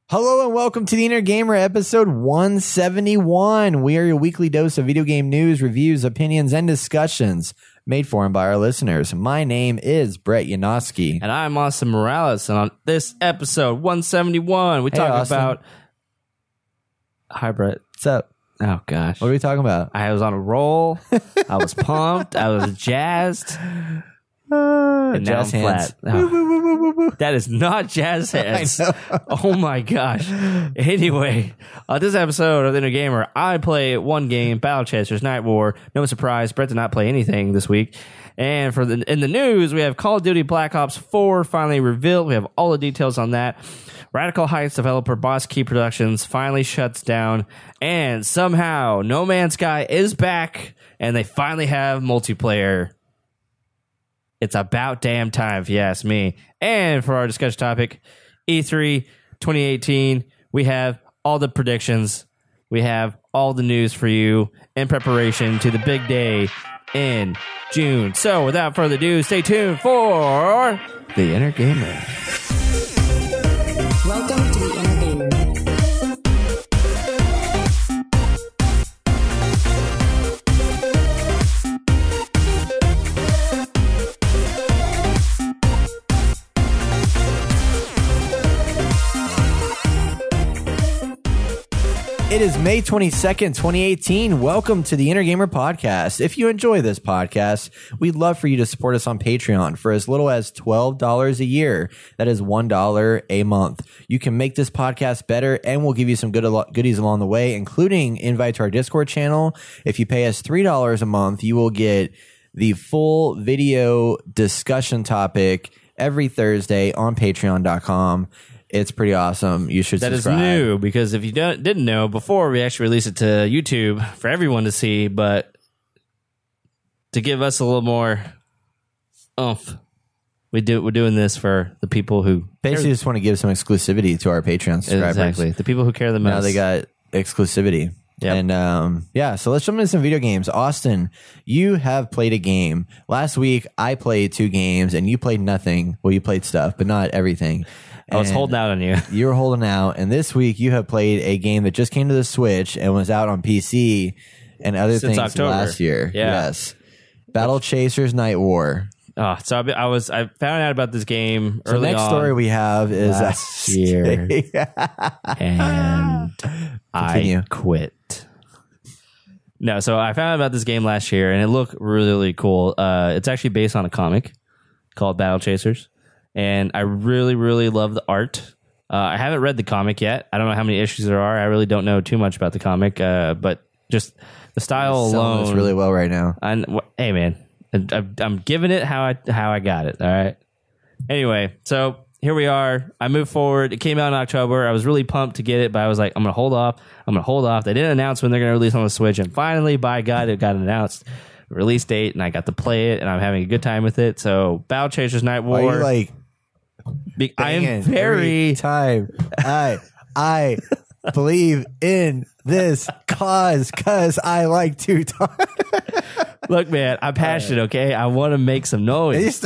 Hello and welcome to the Inner Gamer episode 171. We are your weekly dose of video game news, reviews, opinions, and discussions made for and by our listeners. My name is Brett Yanofsky. And I'm Austin Morales. And on this episode 171, we talk Austin. about... Hi, Brett. What's up? Oh, gosh. What are we talking about? I was on a roll. I was pumped. I was jazzed. And now Jazz I'm hands. flat. Oh. That is not jazz hands. Oh my gosh. Anyway, on this episode of The Inner Gamer, I play one game, Battle Chasers Night War. No surprise, Brett did not play anything this week. And in the news, we have Call of Duty Black Ops 4 finally revealed. We have all the details on that. Radical Heights developer Boss Key Productions finally shuts down. And somehow, No Man's Sky is back. And they finally have multiplayer. It's about damn time, if you ask me. And for our discussion topic, E3 2018, we have all the predictions. We have all the news for you in preparation to the big day in June. So without further ado, stay tuned for The Inner Gamer. Welcome to The Inner Gamer. It is May 22nd, 2018. Welcome to the Inner Gamer Podcast. If you enjoy this podcast, we'd love for you to support us on Patreon for as little as $12 a year. That is $1 a month. You can make this podcast better, and we'll give you some goodies along the way, including invite to our Discord channel. If you pay us $3 a month, you will get the full video discussion topic every Thursday on patreon.com. It's pretty awesome. You should subscribe. That is new, because if you didn't know, before we actually released it to YouTube for everyone to see, but to give us a little more oomph, we're doing this for the people who Basically just want to give some exclusivity to our Patreon subscribers. Exactly. The people who care the most. Now they got exclusivity. Yep. And so let's jump into some video games. Austin, you have played a game. Last week, I played 2 games, and you played nothing. Well, you played stuff, but not everything. I was holding out on you. You were holding out. And this week, you have played a game that just came to the Switch and was out on PC and other Since things October. last year. Yeah. Yes. Battle Chasers Night War. Oh, so I found out about this game So early next on story we have is last year, and Continue. I quit. No, so I found out about this game last year, and it looked really, really cool. It's actually based on a comic called Battle Chasers, and I really, really love the art. I haven't read the comic yet. I don't know how many issues there are. I really don't know too much about the comic, but just the style alone. It's really well right now. Hey, man. I'm giving it how I got it. All right. Anyway, so here we are. I moved forward. It came out in October. I was really pumped to get it, but I was like, I'm gonna hold off. They didn't announce when they're gonna release on the Switch, and finally, by God, it got announced. Release date, and I got to play it, and I'm having a good time with it. So, Battle Chasers Night War. Are you like? I am Every very time I believe in this cause because I like to talk. look, man. I'm passionate. Okay, I want to make some noise. Was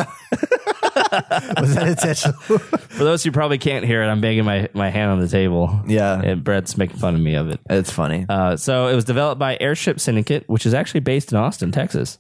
that intentional? For those who probably can't hear it, I'm banging my hand on the table. Yeah. And Brett's making fun of me of it. It's funny. So it was developed by Airship Syndicate, which is actually based in Austin, Texas.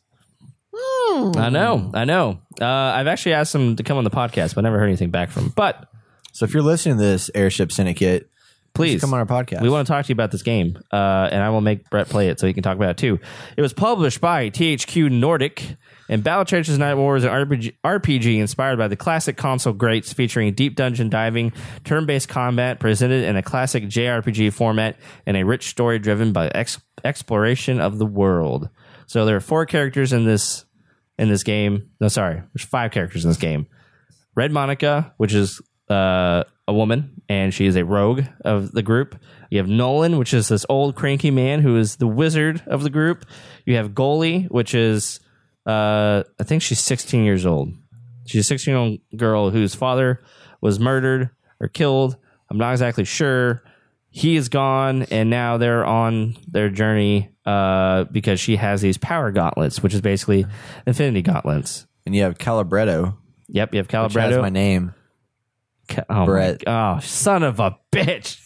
I know. I've actually asked them to come on the podcast, but never heard anything back from them. But So if you're listening to this, Airship Syndicate, please come on our podcast. We want to talk to you about this game, and I will make Brett play it so he can talk about it too. It was published by THQ Nordic, and Battle Chasers Night War is an RPG inspired by the classic console greats, featuring deep dungeon diving, turn-based combat presented in a classic JRPG format, and a rich story driven by exploration of the world. So there are 4 characters in this game. No, sorry, there's 5 characters in this game. Red Monica, which is a woman, and she is a rogue of the group. You have Nolan, which is this old cranky man who is the wizard of the group. You have Goalie, which is I think she's 16 years old. She's a 16-year-old girl whose father was murdered or killed. I'm not exactly sure. He is gone, and now they're on their journey because she has these power gauntlets, which is basically infinity gauntlets. And you have Calibretto. Yep, you have Which has Calibretto. my name. Oh, Brett. oh, son of a bitch.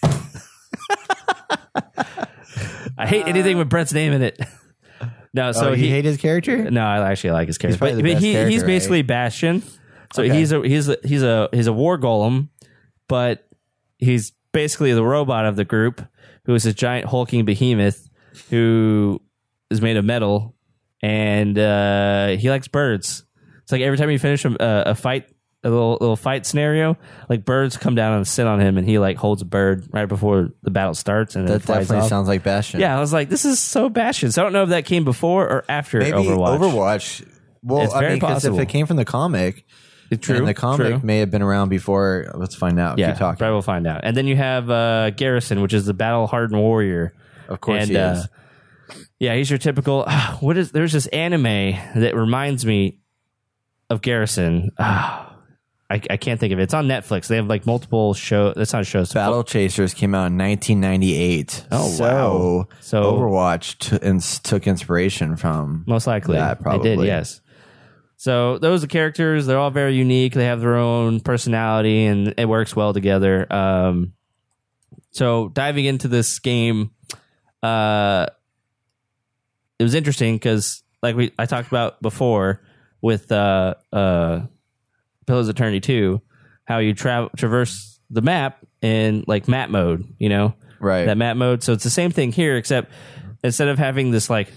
I hate anything with Brett's name in it. No, so you hate his character? No, I actually like his character. probably the best character, he's basically right? Bastion. So Okay. he's a war golem, but he's basically the robot of the group, who is a giant hulking behemoth who is made of metal, and he likes birds. It's like every time you finish a fight, a little fight scenario, like birds come down and sit on him, and he like holds a bird right before the battle starts, and then That it flies definitely off. sounds like Bastion. Yeah, I was like, this is so Bastion. So I don't know if that came before or after Maybe Overwatch. Well, It's I very mean, because if possible. it came from the comic, True. and the comic true. may have been around before. Let's find out. Yeah, Keep talking. Brett will find out. And then you have Garrison, which is the battle-hardened warrior. Of course And, he is. Yeah, he's your typical. There's this anime that reminds me of Garrison. I can't think of it. It's on Netflix. They have like multiple shows. That's not shows. Battle Chasers came out in 1998. Oh, wow. So- Overwatch took inspiration from Most likely. that, probably. They did, yes. So those are the characters. They're all very unique. They have their own personality, and it works well together. So diving into this game, it was interesting because, like I talked about before with Pillars of Eternity 2, how you traverse the map in like map mode, you know? Right. That map mode. So it's the same thing here, except instead of having this like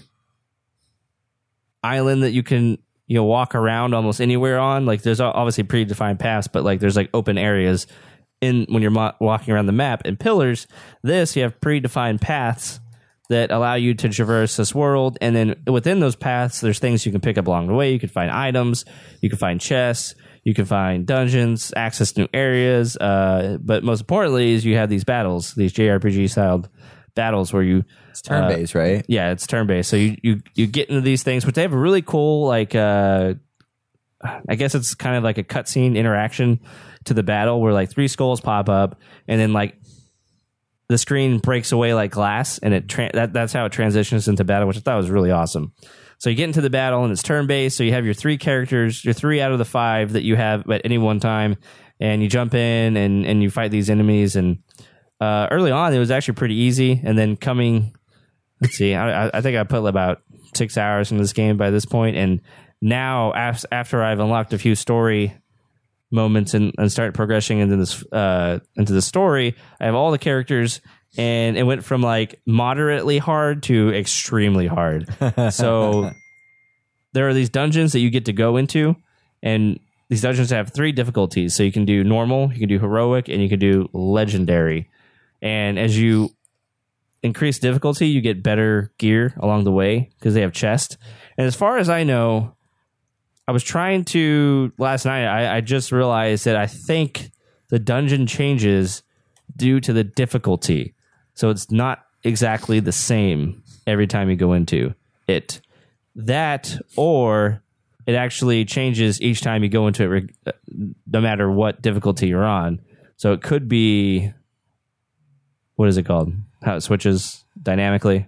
island that you can walk around almost anywhere on, like there's obviously predefined paths, but like there's like open areas in when you're walking around the map. In Pillars, you have predefined paths that allow you to traverse this world, and then within those paths there's things you can pick up along the way. You can find items, you can find chests, you can find dungeons, access to new areas, but most importantly is you have these battles, these JRPG styled battles where you It's turn-based, right? yeah, it's turn-based. So you get into these things, but they have a really cool, like, I guess it's kind of like a cutscene interaction to the battle where like 3 skulls pop up, and then like the screen breaks away like glass, and that's how it transitions into battle, which I thought was really awesome. So you get into the battle, and it's turn-based, so you have your 3 characters, your 3 out of the 5 that you have at any one time, and you jump in and you fight these enemies, and early on, it was actually pretty easy, and then let's see, I think I put about 6 hours into this game by this point, and now after I've unlocked a few story moments and started progressing into the story, I have all the characters, and it went from like moderately hard to extremely hard. So there are these dungeons that you get to go into, and these dungeons have 3 difficulties. So you can do normal, you can do heroic, and you can do legendary. And as you increase difficulty, you get better gear along the way because they have chests. And as far as I know, I was trying to last night. I just realized that I think the dungeon changes due to the difficulty, so it's not exactly the same every time you go into it. That, or it actually changes each time you go into it, no matter what difficulty you're on. So it could be, what is it called? How it switches dynamically.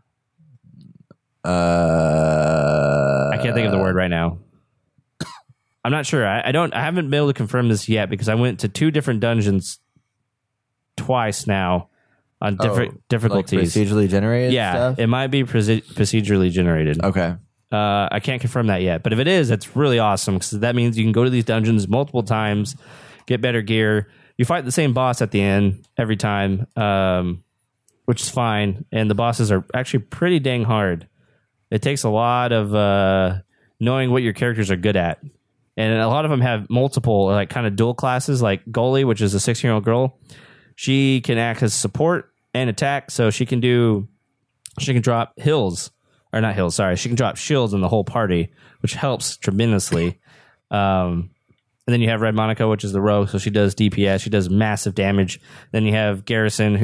I can't think of the word right now. I'm not sure. I haven't been able to confirm this yet because I went to 2 different dungeons twice now on different difficulties. Like procedurally generated Yeah, stuff? it might be procedurally generated. Okay. I can't confirm that yet, but if it is, that's really awesome because that means you can go to these dungeons multiple times, get better gear. You fight the same boss at the end every time, which is fine, and the bosses are actually pretty dang hard. It takes a lot of knowing what your characters are good at. And a lot of them have multiple, like, kind of dual classes, like Goalie, which is a 16-year-old girl. She can act as support and attack, so she can drop she can drop shields in the whole party, which helps tremendously. And then you have Red Monica, which is the rogue, so she does DPS, she does massive damage. Then you have Calibretto,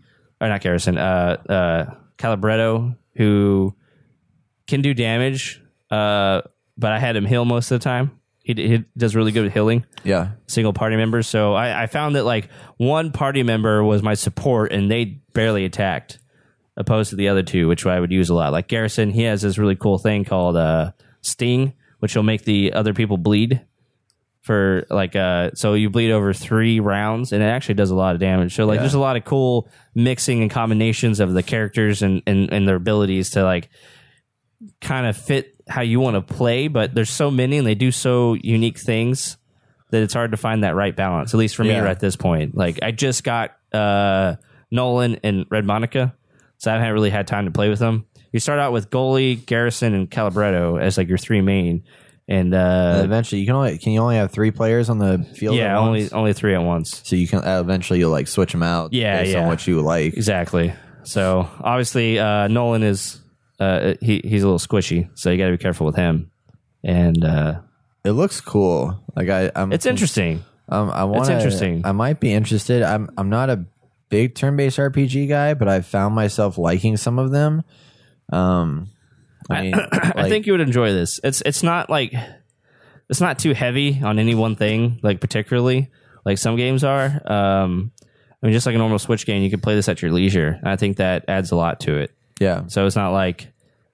who can do damage, but I had him heal most of the time. He does really good with healing. Yeah. Single party members. So I found that like one party member was my support and they barely attacked, opposed to the other 2, which I would use a lot. Like Garrison, he has this really cool thing called Sting, which will make the other people bleed. for like so you bleed over 3 rounds, and it actually does a lot of damage. So like there's a lot of cool mixing and combinations of the characters and their abilities to like kind of fit how you want to play, but there's so many and they do so unique things that it's hard to find that right balance, at least for me at this point. Like I just got Nolan and Red Monica, so I haven't really had time to play with them. You start out with Goalie, Garrison, and Calabretto as like your 3 main, and eventually you only have 3 players on the field. Yeah, only 3 at once. So you can eventually you'll like switch them out. Based on what you like. Exactly. So obviously Nolan is he's a little squishy, so you got to be careful with him. And it looks cool. Like it's interesting. It's interesting. I might be interested. I'm not a big turn-based RPG guy, but I've found myself liking some of them. I mean, I think you would enjoy this. It's not too heavy on any one thing, like particularly like some games are. I mean, just like a normal Switch game, you can play this at your leisure. I think that adds a lot to it. Yeah. So it's not like,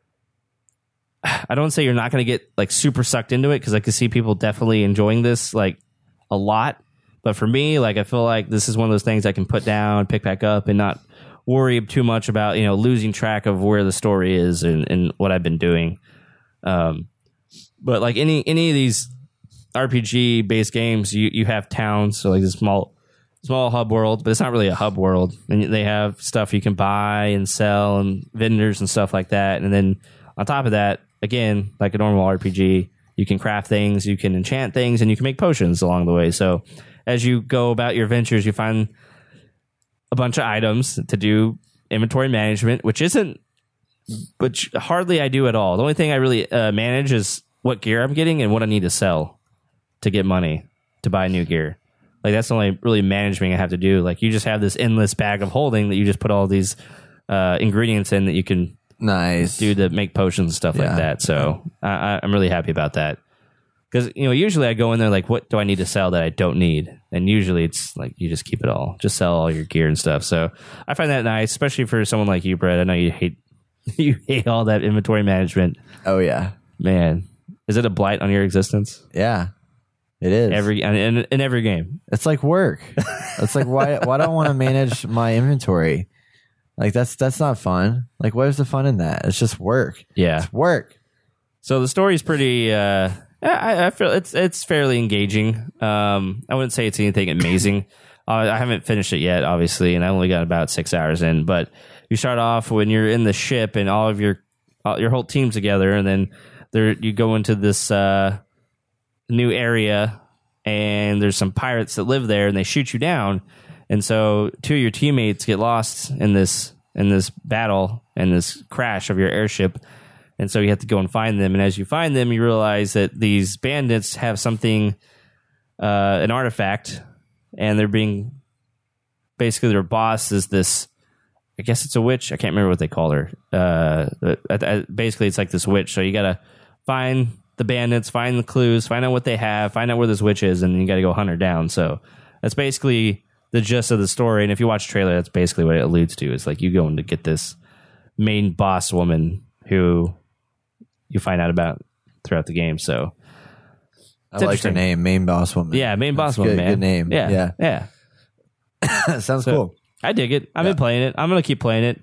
I don't say you're not going to get like super sucked into it, because I can see people definitely enjoying this like a lot. But for me, like I feel like this is one of those things I can put down, pick back up, and not worry too much about losing track of where the story is and what I've been doing. But like any of these RPG based games, you have towns, so like this small hub world, but it's not really a hub world, and they have stuff you can buy and sell and vendors and stuff like that. And then on top of that, again, like a normal RPG, you can craft things, you can enchant things, and you can make potions along the way. So as you go about your ventures, you find a bunch of items to do inventory management, which hardly I do at all. The only thing I really manage is what gear I'm getting and what I need to sell to get money to buy new gear. Like that's the only really management I have to do. Like you just have this endless bag of holding that you just put all these ingredients in that you can do to make potions and stuff like that. So I'm really happy about that. Because usually I go in there like, what do I need to sell that I don't need? And usually it's like you just keep it all, just sell all your gear and stuff. So I find that nice, especially for someone like you, Brett. I know you hate all that inventory management. Oh yeah, man, is it a blight on your existence? Yeah, it is. In every game, it's like work. It's like why do I want to manage my inventory? Like that's not fun. Like where's the fun in that? It's just work. Yeah, it's work. So the story's pretty. I feel it's fairly engaging. I wouldn't say it's anything amazing. I haven't finished it yet, obviously, and I only got about 6 hours in. But you start off when you're in the ship and all of your whole team's together, and then you go into this new area, and there's some pirates that live there, and they shoot you down. And so 2 of your teammates get lost in this battle and this crash of your airship. And so you have to go and find them. And as you find them, you realize that these bandits have something, an artifact, and they're being, basically their boss is this, I guess it's a witch. I can't remember what they call her. Basically, it's like this witch. So you got to find the bandits, find the clues, find out what they have, find out where this witch is, and then you got to go hunt her down. So that's basically the gist of the story. And if you watch the trailer, that's basically what it alludes to. It's like you going to get this main boss woman who you find out about throughout the game. So I like her name, Main Boss Woman. Yeah, Main Boss Woman, man. Good name. Yeah. Sounds cool. I dig it. I've been playing it. I'm going to keep playing it.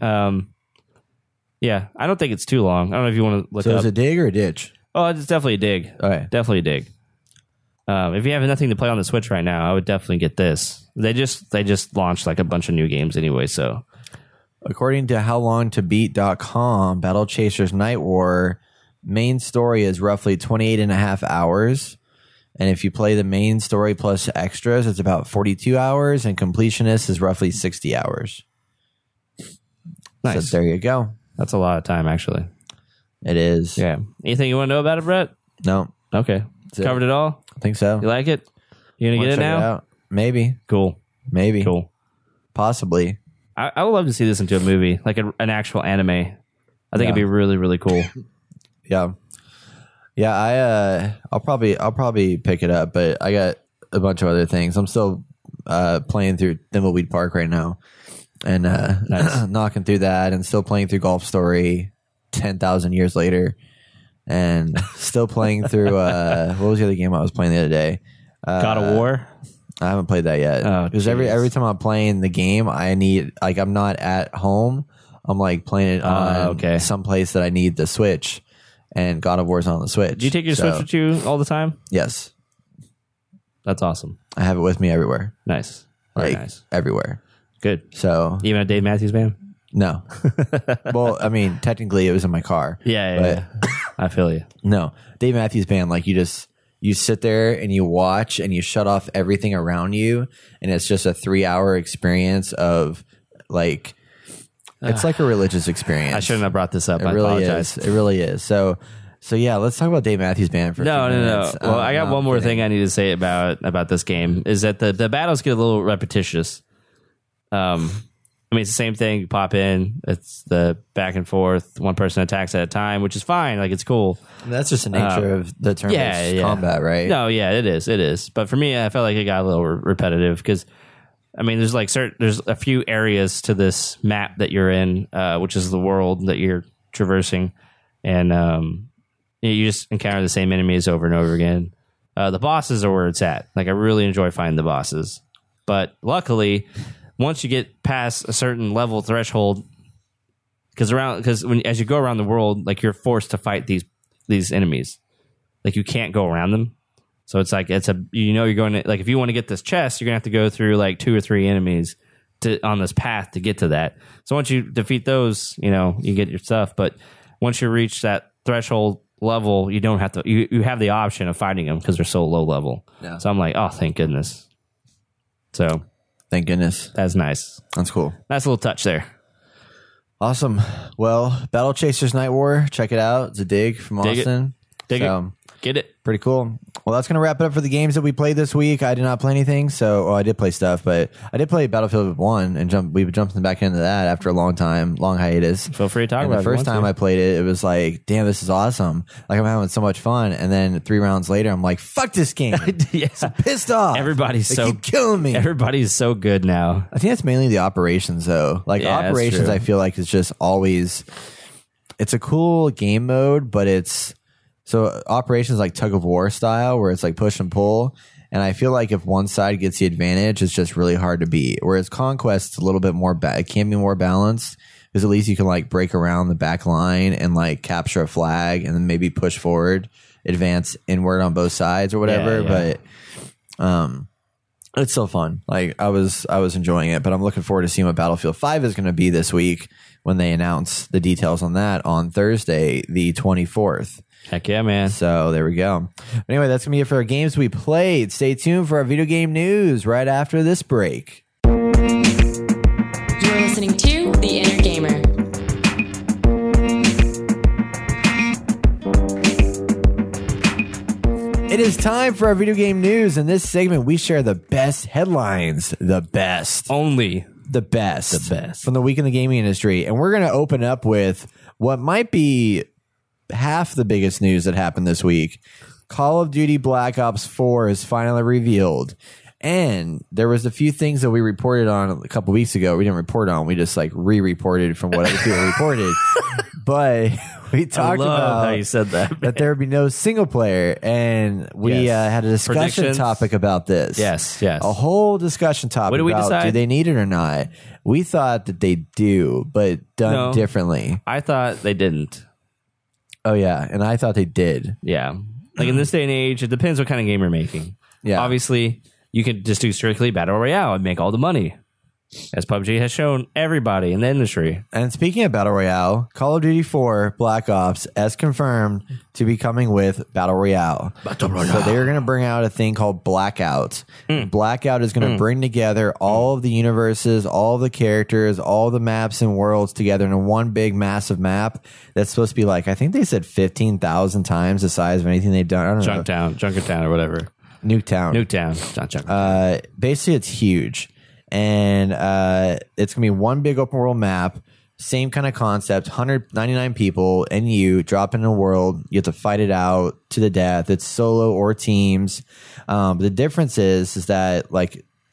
Yeah, I don't think it's too long. I don't know if you want to look up. So is it a dig or a ditch? Oh, it's definitely a dig. Okay. Definitely a dig. If you have nothing to play on the Switch right now, I would definitely get this. They just launched like a bunch of new games anyway, so. According to howlongtobeat.com, Battle Chasers Night War main story is roughly 28 and a half hours. And if you play the main story plus extras, it's about 42 hours, and completionist is roughly 60 hours. Nice. So there you go. That's a lot of time, actually. It is. Yeah. Anything you want to know about it, Brett? No. Okay. Covered it all? I think so. You like it? You going to get it now? Maybe. Cool. Maybe. Cool. Possibly. I would love to see this into a movie, like an actual anime. I think it'd be really, really cool. Yeah. I'll probably pick it up, but I got a bunch of other things. I'm still playing through Thimbleweed Park right now, and nice. knocking through that, and still playing through Golf Story 10,000 years later, and still playing through what was the other game I was playing the other day? God of War. I haven't played that yet. Oh, because every time I'm playing the game, I need like I'm not at home. I'm like playing it on some place that I need the Switch, and God of War's on the Switch. Do you take your Switch with you all the time? Yes, that's awesome. I have it with me everywhere. Nice, very nice, everywhere. Good. So even a Dave Matthews Band? No. Well, I mean, technically it was in my car. Yeah. I feel you. No, Dave Matthews Band. Like you sit there and you watch and you shut off everything around you, and it's just a 3-hour experience of like. It's like a religious experience. I shouldn't have brought this up. I apologize. It really is. So yeah, let's talk about Dave Matthews Band for no. minutes. Well, I got one more thing I need to say about this game is that the battles get a little repetitious. I mean, it's the same thing. You pop in, it's the back and forth. One person attacks at a time, which is fine. Like, it's cool. That's just the nature of the turn-based combat, right? No, yeah, it is. But for me, I felt like it got a little repetitive because, I mean, there's a few areas to this map that you're in, which is the world that you're traversing, and you just encounter the same enemies over and over again. The bosses are where it's at. Like, I really enjoy finding the bosses, but luckily, once you get past a certain level threshold, because as you go around the world, like, you're forced to fight these enemies. Like, you can't go around them. So it's like you're going to, like, if you want to get this chest, you're gonna have to go through like 2 or 3 enemies on this path to get to that. So once you defeat those, you get your stuff. But once you reach that threshold level, you don't have to. You have the option of fighting them because they're so low level. Yeah. So I'm like, oh, thank goodness. So thank goodness. That's nice. That's cool. Nice little touch there. Awesome. Well, Battle Chasers Night War, check it out. It's a dig from Austin. Dig it. Get it. Pretty cool. Well, that's going to wrap it up for the games that we played this week. I did not play anything, I did play stuff, but I did play Battlefield 1, and we jumped back into that after a long hiatus. Feel free to talk about it. The first time I played it, it was like, damn, this is awesome. Like, I'm having so much fun. And then 3 rounds later, I'm like, fuck this game. Yeah. I'm pissed off. They keep killing me. Everybody's so good now. I think that's mainly the operations, though. Like, operations, I feel like, is just always, it's a cool game mode, but so operations like tug of war style, where it's like push and pull. And I feel like if one side gets the advantage, it's just really hard to beat. Whereas Conquest, it's a little bit more, it can be more balanced because at least you can like break around the back line and like capture a flag and then maybe push forward, advance inward on both sides or whatever. Yeah. But it's still fun. Like I was enjoying it, but I'm looking forward to seeing what Battlefield 5 is going to be this week when they announce the details on that on Thursday, the 24th. Heck yeah, man. So there we go. Anyway, that's going to be it for our games we played. Stay tuned for our video game news right after this break. You're listening to The Inner Gamer. It is time for our video game news. In this segment, we share the best headlines. The best. Only. The best. The best. From the week in the gaming industry. And we're going to open up with what might be half the biggest news that happened this week. Call of Duty Black Ops 4 is finally revealed. And there was a few things that we reported on a couple weeks ago. We didn't report on. We just like re-reported from what other people reported. But we talked about how you said that there would be no single player. And we had a discussion topic about this. Yes. A whole discussion topic what did we about decide? Do they need it or not? We thought that they do, but done differently. I thought they didn't. Oh, yeah. And I thought they did. Yeah. Like in this day and age, it depends what kind of game you're making. Yeah. Obviously, you could just do strictly Battle Royale and make all the money, as PUBG has shown everybody in the industry. And speaking of Battle Royale, Call of Duty 4 Black Ops as confirmed to be coming with Battle Royale. So they're going to bring out a thing called Blackout. Blackout is going to bring together all of the universes, all of the characters, all the maps and worlds together in one big massive map that's supposed to be like, I think they said 15,000 times the size of anything they've done. I don't know. Junkertown or whatever. Nuketown. Not Junkertown. Basically, it's huge. And it's going to be one big open world map, same kind of concept, 199 people, and you drop in a world. You have to fight it out to the death. It's solo or teams. But the difference is that like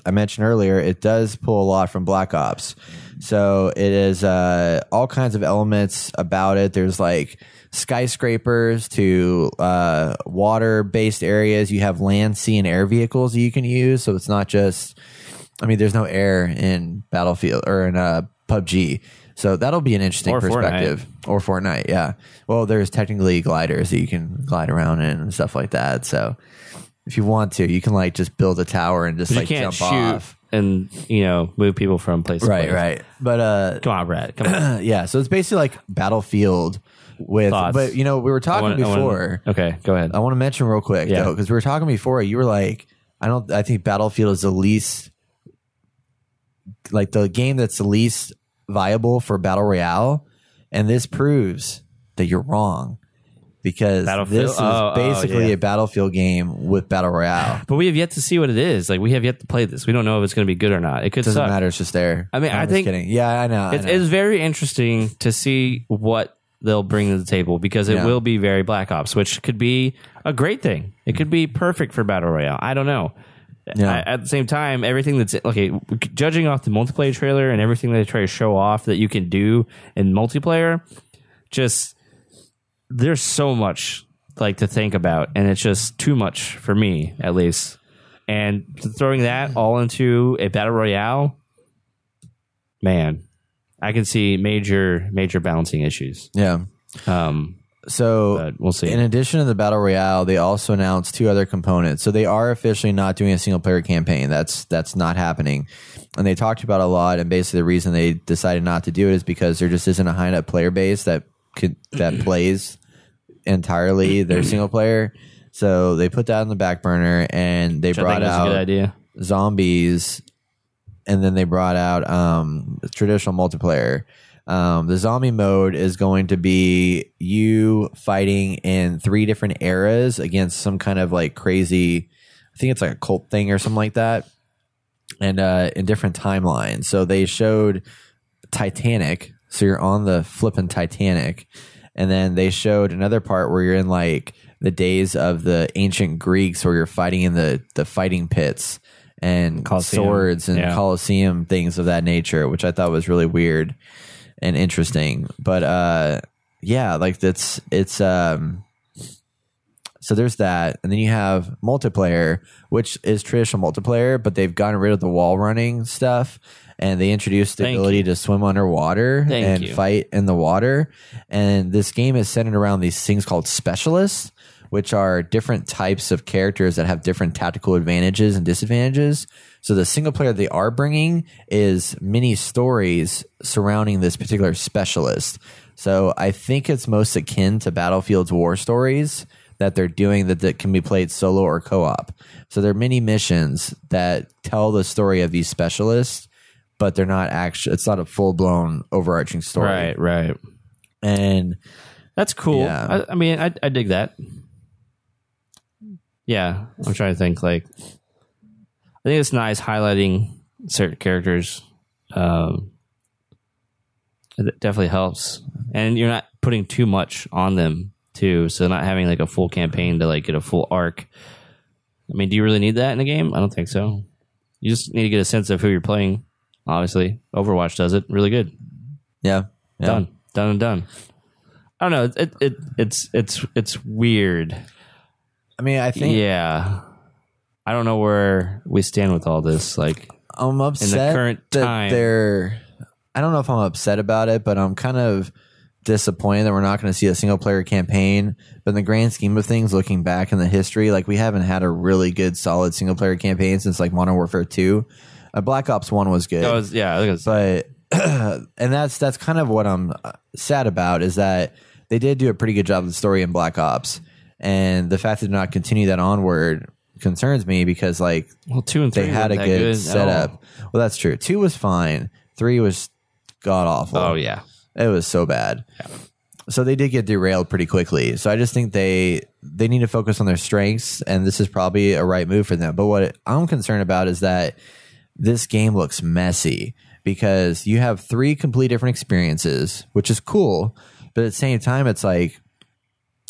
I mentioned earlier, it does pull a lot from Black Ops. So it is all kinds of elements about it. There's like skyscrapers to water-based areas. You have land, sea, and air vehicles that you can use. So it's not just, I mean, there's no air in Battlefield or in PUBG. So that'll be an interesting perspective. Or Fortnite, yeah. Well, there's technically gliders that you can glide around in and stuff like that. So if you want to, you can like just build a tower and just But like you can't jump shoot off. and, you know, move people from place to place. Right. But Come on, Brad. Come on. yeah, so it's basically like Battlefield with, Thoughts? but you know, we were talking before. Okay, go ahead. I want to mention real quick Yeah. though, because we were talking before. You were like, I think Battlefield is the least, like the game that's the least viable for Battle Royale, and this proves that you're wrong. Because Battlefield? this is basically yeah. a Battlefield game with Battle Royale. But we have yet to see what it is. Like, we have yet to play this. We don't know if it's going to be good or not. It could Doesn't suck. matter. It's just there. I mean, I'm I just think kidding. Yeah, I know. It's very interesting to see what they'll bring to the table, because it will be very Black Ops, which could be a great thing. It could be perfect for Battle Royale. I don't know. Yeah. At the same time, everything that's okay, judging off the multiplayer trailer and everything they try to show off that you can do in multiplayer, just there's so much like to think about, and it's just too much for me, at least. And throwing that all into a Battle Royale, man, I can see major balancing issues. Yeah. So But we'll see. In addition to the Battle Royale, they also announced 2 other components. So they are officially not doing a single player campaign. That's not happening. And they talked about it a lot. And basically the reason they decided not to do it is because there just isn't a high enough player base that plays entirely their single player. So they put that on the back burner, and they brought a good out idea. zombies, and then they brought out traditional multiplayer. The zombie mode is going to be you fighting in 3 different eras against some kind of like crazy, I think it's like a cult thing or something like that, and in different timelines. So they showed Titanic, so you're on the flipping Titanic, and then they showed another part where you're in like the days of the ancient Greeks, where you're fighting in the fighting pits and Colosseum. swords and Yeah. Colosseum, things of that nature, which I thought was really weird and interesting. But yeah, like it's so there's that, and then you have multiplayer, which is traditional multiplayer, but they've gotten rid of the wall running stuff, and they introduced the ability to swim underwater and fight in the water. And this game is centered around these things called specialists, which are different types of characters that have different tactical advantages and disadvantages. So the single player they are bringing is mini stories surrounding this particular specialist. So I think it's most akin to Battlefield's war stories that they're doing that can be played solo or co-op. So they're mini missions that tell the story of these specialists, but they're not actually, it's not a full-blown overarching story. Right. And that's cool. Yeah. I mean, I dig that. Yeah, I'm trying to think. Like, I think it's nice highlighting certain characters. It definitely helps, and you're not putting too much on them too. So not having like a full campaign to like get a full arc. I mean, do you really need that in a game? I don't think so. You just need to get a sense of who you're playing. Obviously, Overwatch does it really good. Yeah. Done and done. I don't know. It's weird. I mean, I think Yeah. I don't know where we stand with all this. Like, I'm upset in the current that time. I don't know if I'm upset about it, but I'm kind of disappointed that we're not going to see a single player campaign. But in the grand scheme of things, looking back in the history, like we haven't had a really good, solid single player campaign since like Modern Warfare 2. Black Ops 1 was good. I think it's, But and that's kind of what I'm sad about, is that they did do a pretty good job of the story in Black Ops, and the fact that they're not continue that onward concerns me, because like 2 and 3 they had a weren't that good setup. at all. Well, that's true. 2 was fine. 3 was god awful. Oh yeah. It was so bad. So they did get derailed pretty quickly. So I just think they need to focus on their strengths, and this is probably a right move for them. But what I'm concerned about is that this game looks messy, because you have 3 complete different experiences, which is cool. But at the same time, it's like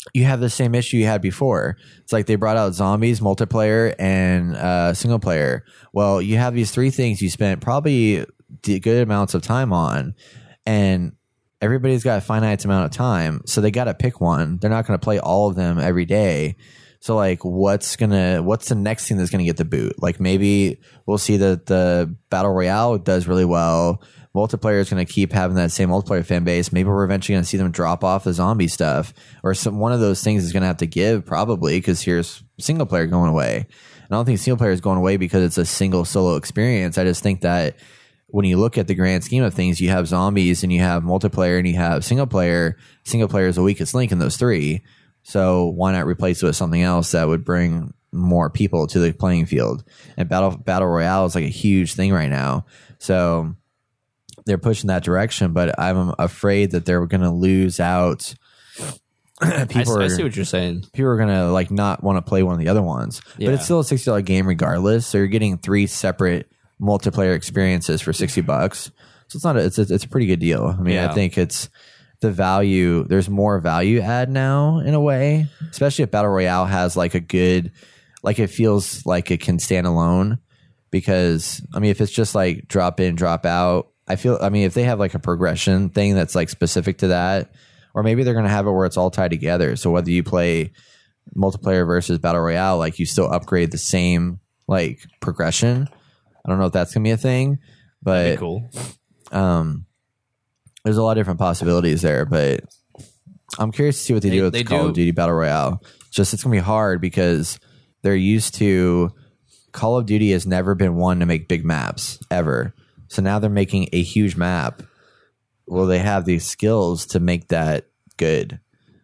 you have the same issue you had before. It's like they brought out zombies, multiplayer, and single player. Well, you have these three things you spent probably good amounts of time on, and everybody's got a finite amount of time, so they got to pick one. They're not going to play all of them every day. So like, what's the next thing that's going to get the boot? Like maybe we'll see that the Battle Royale does really well. Multiplayer is going to keep having that same multiplayer fan base. Maybe we're eventually going to see them drop off the zombie stuff, or one of those things is going to have to give probably, because here's single player going away. I don't think single player is going away because it's a single solo experience. I just think that when you look at the grand scheme of things, you have zombies and you have multiplayer and you have single player. Single player is the weakest link in those three. So why not replace it with something else that would bring more people to the playing field? And Battle Royale is like a huge thing right now. So they're pushing that direction, but I'm afraid that they're going to lose out. I see what you're saying. People are going to like not want to play one of the other ones, but it's still a $60 game regardless. So you're getting 3 separate multiplayer experiences for $60. So it's not it's a pretty good deal. I mean, I think it's the value. There's more value add now in a way, especially if Battle Royale has like a good, like it feels like it can stand alone. Because I mean, if it's just like drop in, drop out, I mean, if they have like a progression thing that's like specific to that, or maybe they're going to have it where it's all tied together. So whether you play multiplayer versus Battle Royale, like you still upgrade the same like progression. I don't know if that's going to be a thing, but that'd be cool. There's a lot of different possibilities there, but I'm curious to see what they do with Call of Duty Battle Royale. It's going to be hard because they're used to Call of Duty has never been one to make big maps ever. So now they're making a huge map. Will they have these skills to make that good?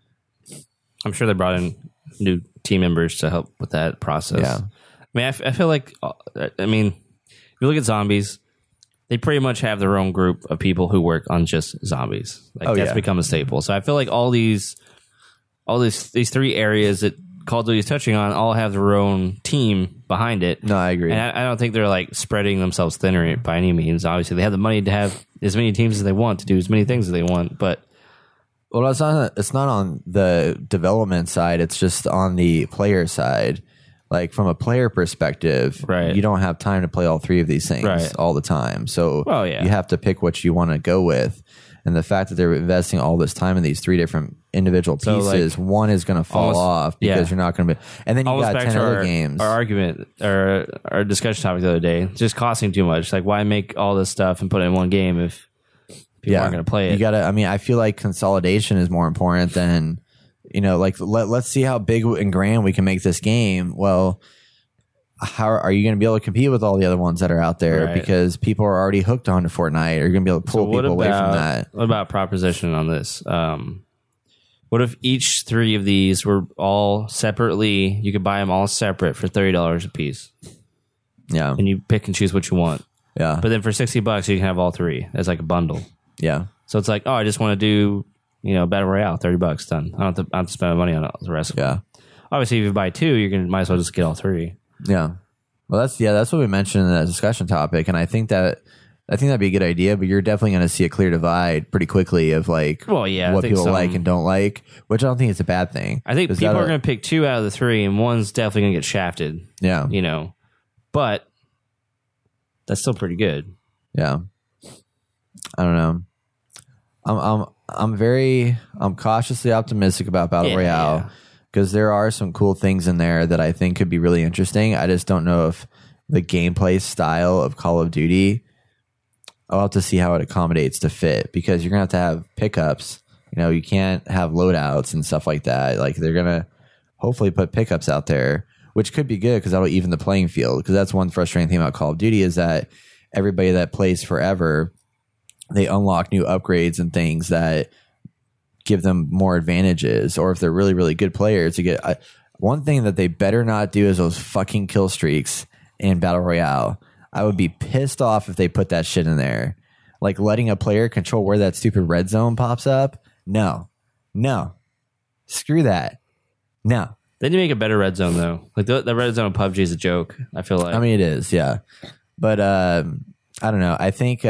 I'm sure they brought in new team members to help with that process. Yeah. I mean, I feel like, I mean, if you look at zombies, they pretty much have their own group of people who work on just zombies. Like that's become a staple. So I feel like all these 3 areas that Call of Duty is touching on all have their own team behind it. No, I agree. And I don't think they're like spreading themselves thinner by any means. Obviously, they have the money to have as many teams as they want, to do as many things as they want. But well, it's not on the development side. It's just on the player side. Like from a player perspective, you don't have time to play all 3 of these things all the time. So you have to pick what you want to go with. And the fact that they're investing all this time in these 3 different individual pieces, like, one is going to fall off because you're not going to be. And then you got 10 other games. Our argument or our discussion topic the other day, it's just costing too much. Like, why make all this stuff and put it in one game if people aren't going to play it? You got to. I mean, I feel like consolidation is more important than, you know, like let's see how big and grand we can make this game. Well, how are you going to be able to compete with all the other ones that are out there? Because people are already hooked on to Fortnite. You're going to be able to pull people away from that. What about proposition on this? What if each 3 of these were all separately? You could buy them all separate for $30 a piece. Yeah, and you pick and choose what you want. Yeah, but then for $60, you can have all 3 as like a bundle. Yeah, so it's like, oh, I just want to do, you know, Battle Royale, $30 done. I don't have to spend money on the rest of them. Obviously, if you buy 2, you might as well just get all 3. Yeah. Well, that's what we mentioned in that discussion topic, and I think that'd be a good idea. But you're definitely going to see a clear divide pretty quickly of like, what people like and don't like, which I don't think is a bad thing. I think people are going to pick 2 out of the 3, and one's definitely going to get shafted. Yeah, you know, but that's still pretty good. Yeah, I don't know. I'm cautiously optimistic about Battle Royale. Yeah. Because there are some cool things in there that I think could be really interesting. I just don't know if the gameplay style of Call of Duty, I'll have to see how it accommodates to fit. Because you're going to have pickups. You know, you can't have loadouts and stuff like that. Like, they're going to hopefully put pickups out there, which could be good because that'll even the playing field. Because that's one frustrating thing about Call of Duty is that everybody that plays forever, they unlock new upgrades and things that give them more advantages, or if they're really, really good players, to get one thing that they better not do is those fucking kill streaks in Battle Royale. I would be pissed off if they put that shit in there. Like letting a player control where that stupid red zone pops up. No, screw that. No. They need to make a better red zone though. Like the red zone of PUBG is a joke. I feel like. I mean, it is, yeah. But I don't know. I think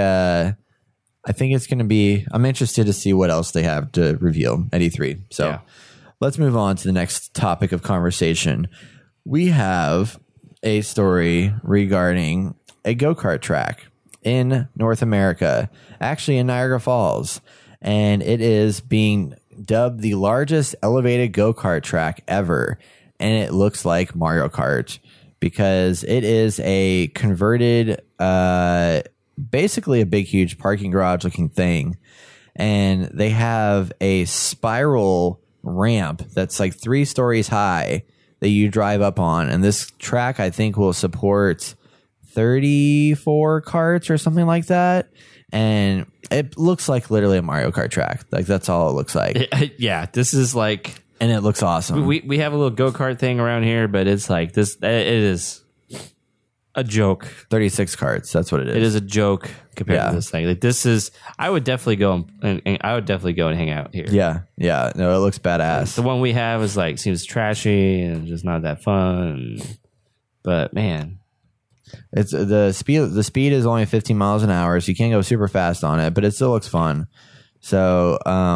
it's going to be. I'm interested to see what else they have to reveal at E3. So, let's move on to the next topic of conversation. We have a story regarding a go-kart track in North America, actually in Niagara Falls, and it is being dubbed the largest elevated go-kart track ever, and it looks like Mario Kart because it is a converted, basically a big, huge parking garage looking thing, and they have a spiral ramp that's like 3 stories high that you drive up on, and this track I think will support 34 carts or something like that, and it looks like literally a Mario Kart track. Like that's all it looks like. Yeah, this is like, and it looks awesome. we have a little go-kart thing around here, but it's like this. It is a joke. 36 carts. That's what it is. It is a joke compared to this thing. Like this is, I would definitely go and I would definitely go and hang out here. Yeah. No, it looks badass. The one we have is like seems trashy and just not that fun. But man, it's the speed. The speed is only 15 miles an hour, so you can't go super fast on it, but it still looks fun. So,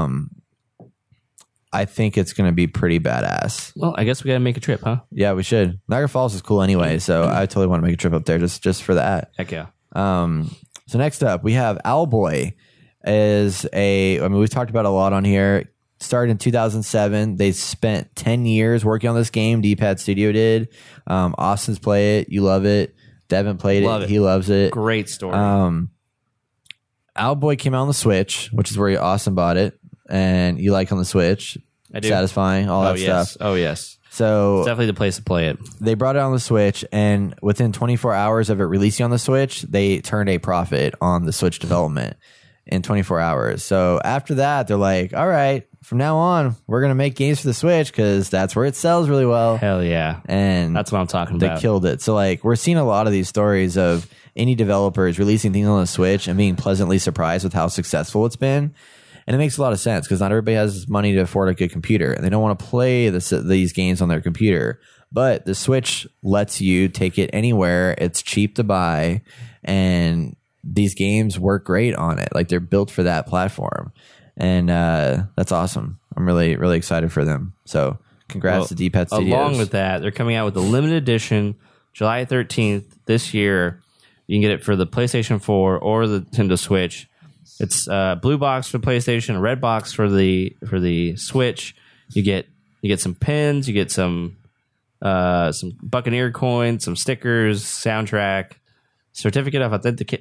I think it's going to be pretty badass. Well, I guess we got to make a trip, huh? Yeah, we should. Niagara Falls is cool anyway, so I totally want to make a trip up there just for that. Heck yeah. So next up, we have Owlboy. We've talked about it a lot on here. Started in 2007. They spent 10 years working on this game. D-Pad Studio did. Austin's play it. You love it. Devin played it. He loves it. Great story. Owlboy came out on the Switch, which is where Austin bought it. And you like on the Switch. I do. Satisfying, all that stuff. Oh, yes. So it's definitely the place to play it. They brought it on the Switch, and within 24 hours of it releasing on the Switch, they turned a profit on the Switch development in 24 hours. So after that, they're like, all right, from now on, we're going to make games for the Switch because that's where it sells really well. Hell yeah. And that's what I'm talking they about. They killed it. So like we're seeing a lot of these stories of indie developers releasing things on the Switch and being pleasantly surprised with how successful it's been. And it makes a lot of sense because not everybody has money to afford a good computer, and they don't want to play these games on their computer. But the Switch lets you take it anywhere. It's cheap to buy, and these games work great on it. Like they're built for that platform, and that's awesome. I'm really, really excited for them. So congrats to D-Pad Studios. Along with that, they're coming out with a limited edition July 13th this year. You can get it for the PlayStation 4 or the Nintendo Switch. It's blue box for PlayStation, a red box for the Switch. You get some pins, you get some Buccaneer coins, some stickers, soundtrack, certificate of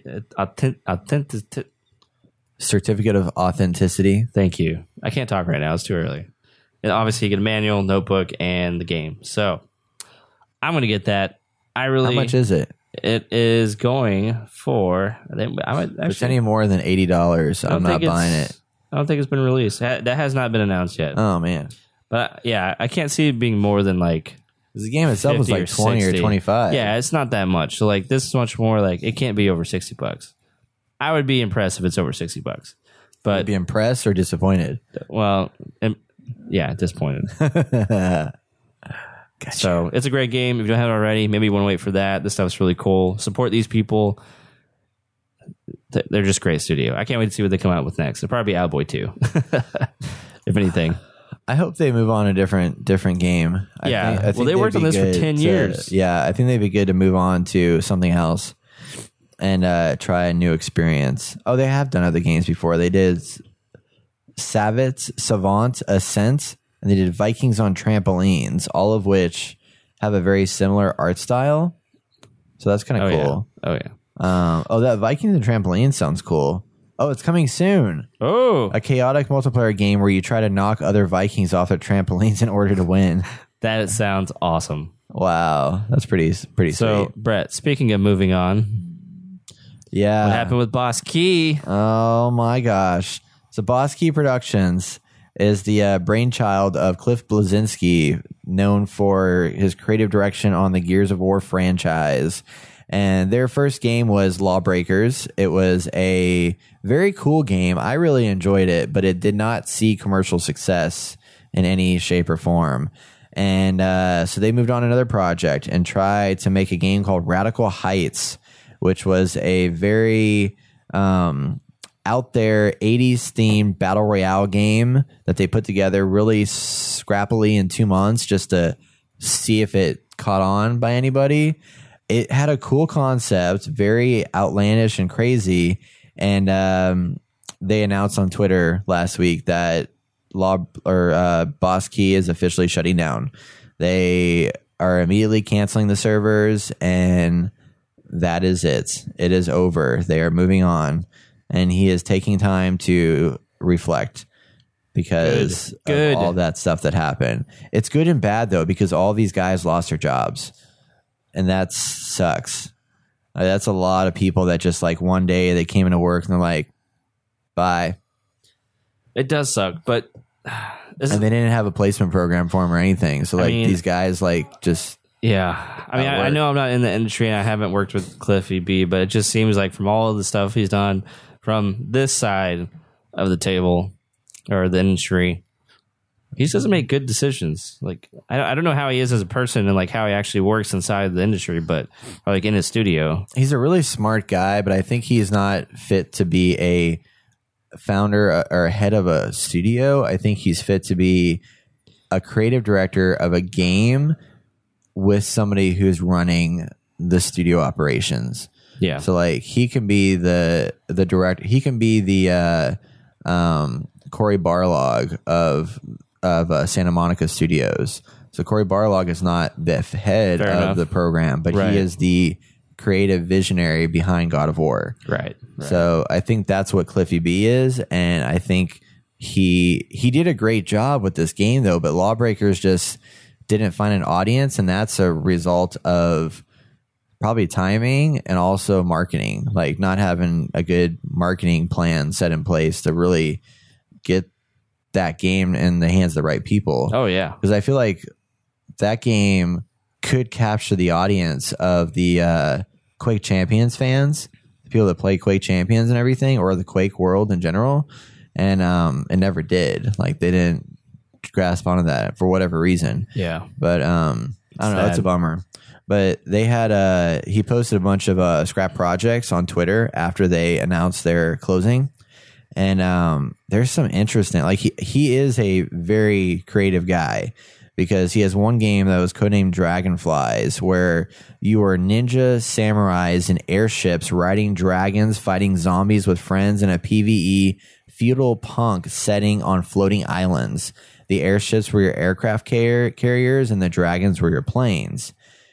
certificate of authenticity. Thank you. I can't talk right now; it's too early. And obviously, you get a manual, notebook, and the game. So I'm going to get that. How much is it? It is going for. It's any more than $80. I'm not buying it. I don't think it's been released. That has not been announced yet. Oh man! But yeah, I can't see it being more than like. The game itself was like 20 or 25. Yeah, it's not that much. So like this is much more like it can't be over $60. I would be impressed if it's over $60. But You'd be impressed or disappointed? Well, yeah, disappointed. Gotcha. So it's a great game. If you don't have it already, maybe you want to wait for that. This stuff's really cool. Support these people. They're just great studio. I can't wait to see what they come out with next. It'll probably be Owlboy 2, if anything. I hope they move on a different game. I think they worked on this for 10 years. Yeah, I think they'd be good to move on to something else and try a new experience. Oh, they have done other games before. They did Savant Ascent, and they did Vikings on Trampolines, all of which have a very similar art style. So that's kind of cool. Yeah. Oh, yeah. That Vikings and Trampolines sounds cool. Oh, it's coming soon. Oh. A chaotic multiplayer game where you try to knock other Vikings off their trampolines in order to win. That sounds awesome. Wow. That's pretty sweet. So, Brett, speaking of moving on. Yeah. What happened with Boss Key? Oh, my gosh. So Boss Key Productions is the brainchild of Cliff Bleszinski, known for his creative direction on the Gears of War franchise. And their first game was Lawbreakers. It was a very cool game. I really enjoyed it, but it did not see commercial success in any shape or form. And so they moved on to another project and tried to make a game called Radical Heights, which was a very out there 80s themed battle royale game that they put together really scrappily in 2 months just to see if it caught on by anybody. It had a cool concept, very outlandish and crazy, and they announced on Twitter last week that Boss Key is officially shutting down. They are immediately canceling the servers, and that is it. It is over. They are moving on, and he is taking time to reflect because of all that stuff that happened. It's good and bad, though, because all these guys lost their jobs, and that sucks. That's a lot of people that just like one day they came into work and they're like, bye. It does suck, but and they didn't have a placement program for him or anything. So these guys like just I know I'm not in the industry and I haven't worked with Cliffy B, but it just seems like from all of the stuff he's done from this side of the table or the industry, he doesn't make good decisions. Like I don't know how he is as a person and like how he actually works inside the industry, but or like in his studio. He's a really smart guy, but I think he's not fit to be a founder or head of a studio. I think he's fit to be a creative director of a game with somebody who's running the studio operations. Yeah. So like he can be the director. He can be the Cory Barlog of Santa Monica Studios. So Cory Barlog is not the head of the program, but he is the creative visionary behind God of War. Right. So I think that's what Cliffy B is, and I think he did a great job with this game though, but Lawbreakers just didn't find an audience, and that's a result of probably timing and also marketing, like not having a good marketing plan set in place to really get that game in the hands of the right people. Oh yeah. Because I feel like that game could capture the audience of the Quake Champions fans, the people that play Quake Champions and everything, or the Quake world in general. And it never did. Like they didn't grasp onto that for whatever reason. Yeah. But I don't know. It's a bummer. But they had he posted a bunch of scrap projects on Twitter after they announced their closing. And there's some interesting, like he is a very creative guy because he has one game that was codenamed Dragonflies, where you are ninja samurais in airships riding dragons, fighting zombies with friends in a PvE feudal punk setting on floating islands. The airships were your aircraft carriers and the dragons were your planes.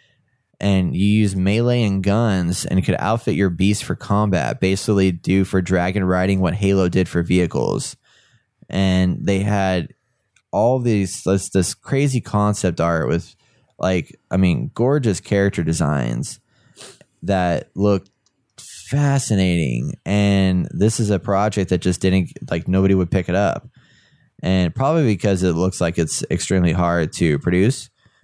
And you use melee and guns and could outfit your beast for combat, basically do for dragon riding what Halo did for vehicles. And they had all this crazy concept art with gorgeous character designs that looked fascinating. And this is a project that just didn't, like, nobody would pick it up. And probably because it looks like it's extremely hard to produce.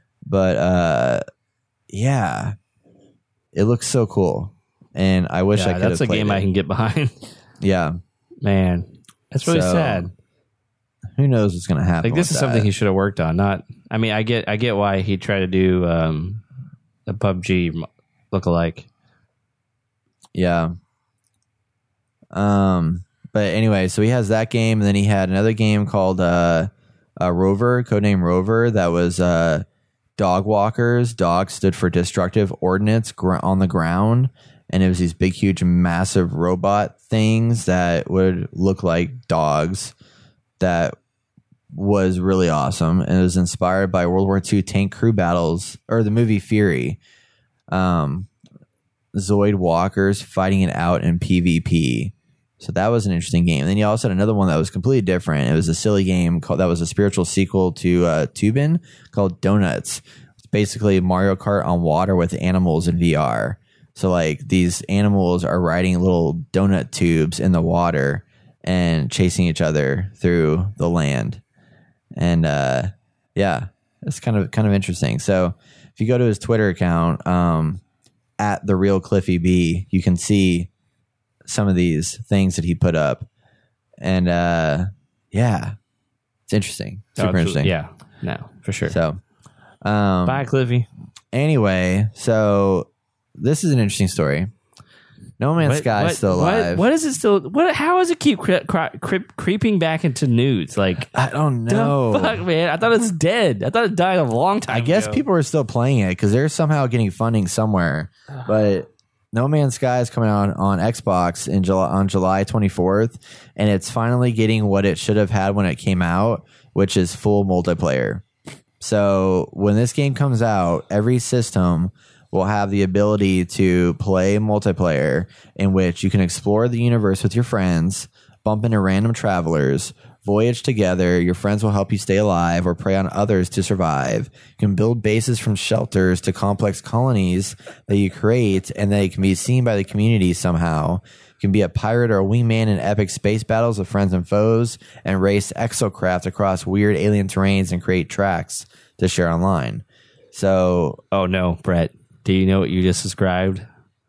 But, yeah, it looks so cool, and I wish I could. That's a game I can get behind. Yeah, man, that's really sad. Who knows what's going to happen? Like this is something he should have worked on. I get why he tried to do a PUBG lookalike. Yeah. But anyway, so he has that game, and then he had another game called Rover, codename Rover, that was dog walkers. Dog stood for destructive ordnance on the ground, and it was these big, huge, massive robot things that would look like dogs. That was really awesome, and it was inspired by World War II tank crew battles, or the movie Fury. Zoid walkers fighting it out in PvP. So that was an interesting game. And then you also had another one that was completely different. It was a silly game that was a spiritual sequel to Tubin called Donuts. It's basically Mario Kart on water with animals in VR. So like these animals are riding little donut tubes in the water and chasing each other through the land. And yeah, it's kind of interesting. So if you go to his Twitter account, at the real Cliffy B, you can see some of these things that he put up, and yeah, it's interesting. Super interesting. Yeah, no, for sure. So, bye, Cliffy. Anyway, so this is an interesting story. No Man's Sky is still alive. What is it still? How does it keep creeping back into news? Like, I don't know. The fuck, man. I thought it's dead. I thought it died a long time I guess ago. people are still playing it because they're somehow getting funding somewhere. But No Man's Sky is coming out on Xbox on July 24th, and it's finally getting what it should have had when it came out, which is full multiplayer. So when this game comes out, every system will have the ability to play multiplayer in which you can explore the universe with your friends, bump into random travelers, voyage together. Your friends will help you stay alive or prey on others to survive. You can build bases from shelters to complex colonies that you create, and they can be seen by the community somehow. You can be a pirate or a wingman in epic space battles with friends and foes, and race exocraft across weird alien terrains and create tracks to share online. So, oh no, Brett. Do you know what you just described?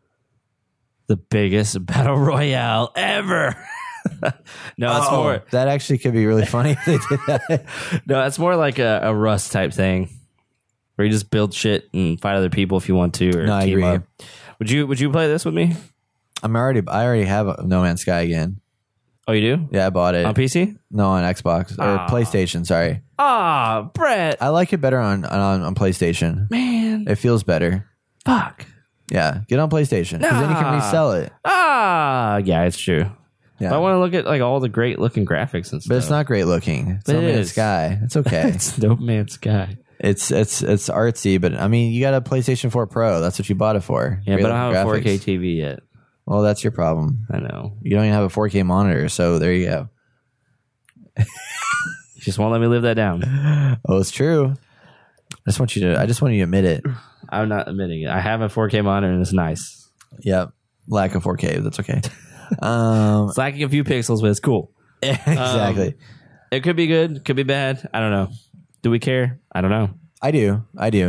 The biggest battle royale ever. No, it's more. That actually could be really funny if they did that. No, it's more like a Rust type thing, where you just build shit and fight other people if you want to. Or No, I team agree. up. Would you play this with me? I already have No Man's Sky again. Oh, you do? Yeah, I bought it. On PC? No, on Xbox or PlayStation. Sorry, Brett. I like it better on PlayStation. Man, It feels better. fuck. Yeah, get on PlayStation because then you can resell it. Yeah, it's true. Yeah, But I want to look at like all the great looking graphics and stuff. but it's not great looking. It's But No it Man's is. Sky. It's okay. It's No Man's Sky. It's artsy, but I mean, you got a PlayStation 4 Pro. That's what you bought it for. Yeah, Great but I don't have a looking 4K graphics. TV yet. Well, that's your problem. I know. You don't even have a 4K monitor, so there you go. You just won't let me live that down. Oh, it's true. I just want you to admit it. I'm not admitting it. I have a 4K monitor and it's nice. Yep. Lack of 4K. That's okay. Um, It's lacking a few pixels, but it's cool. exactly. It could be good, could be bad. I don't know. Do we care? I don't know. I do.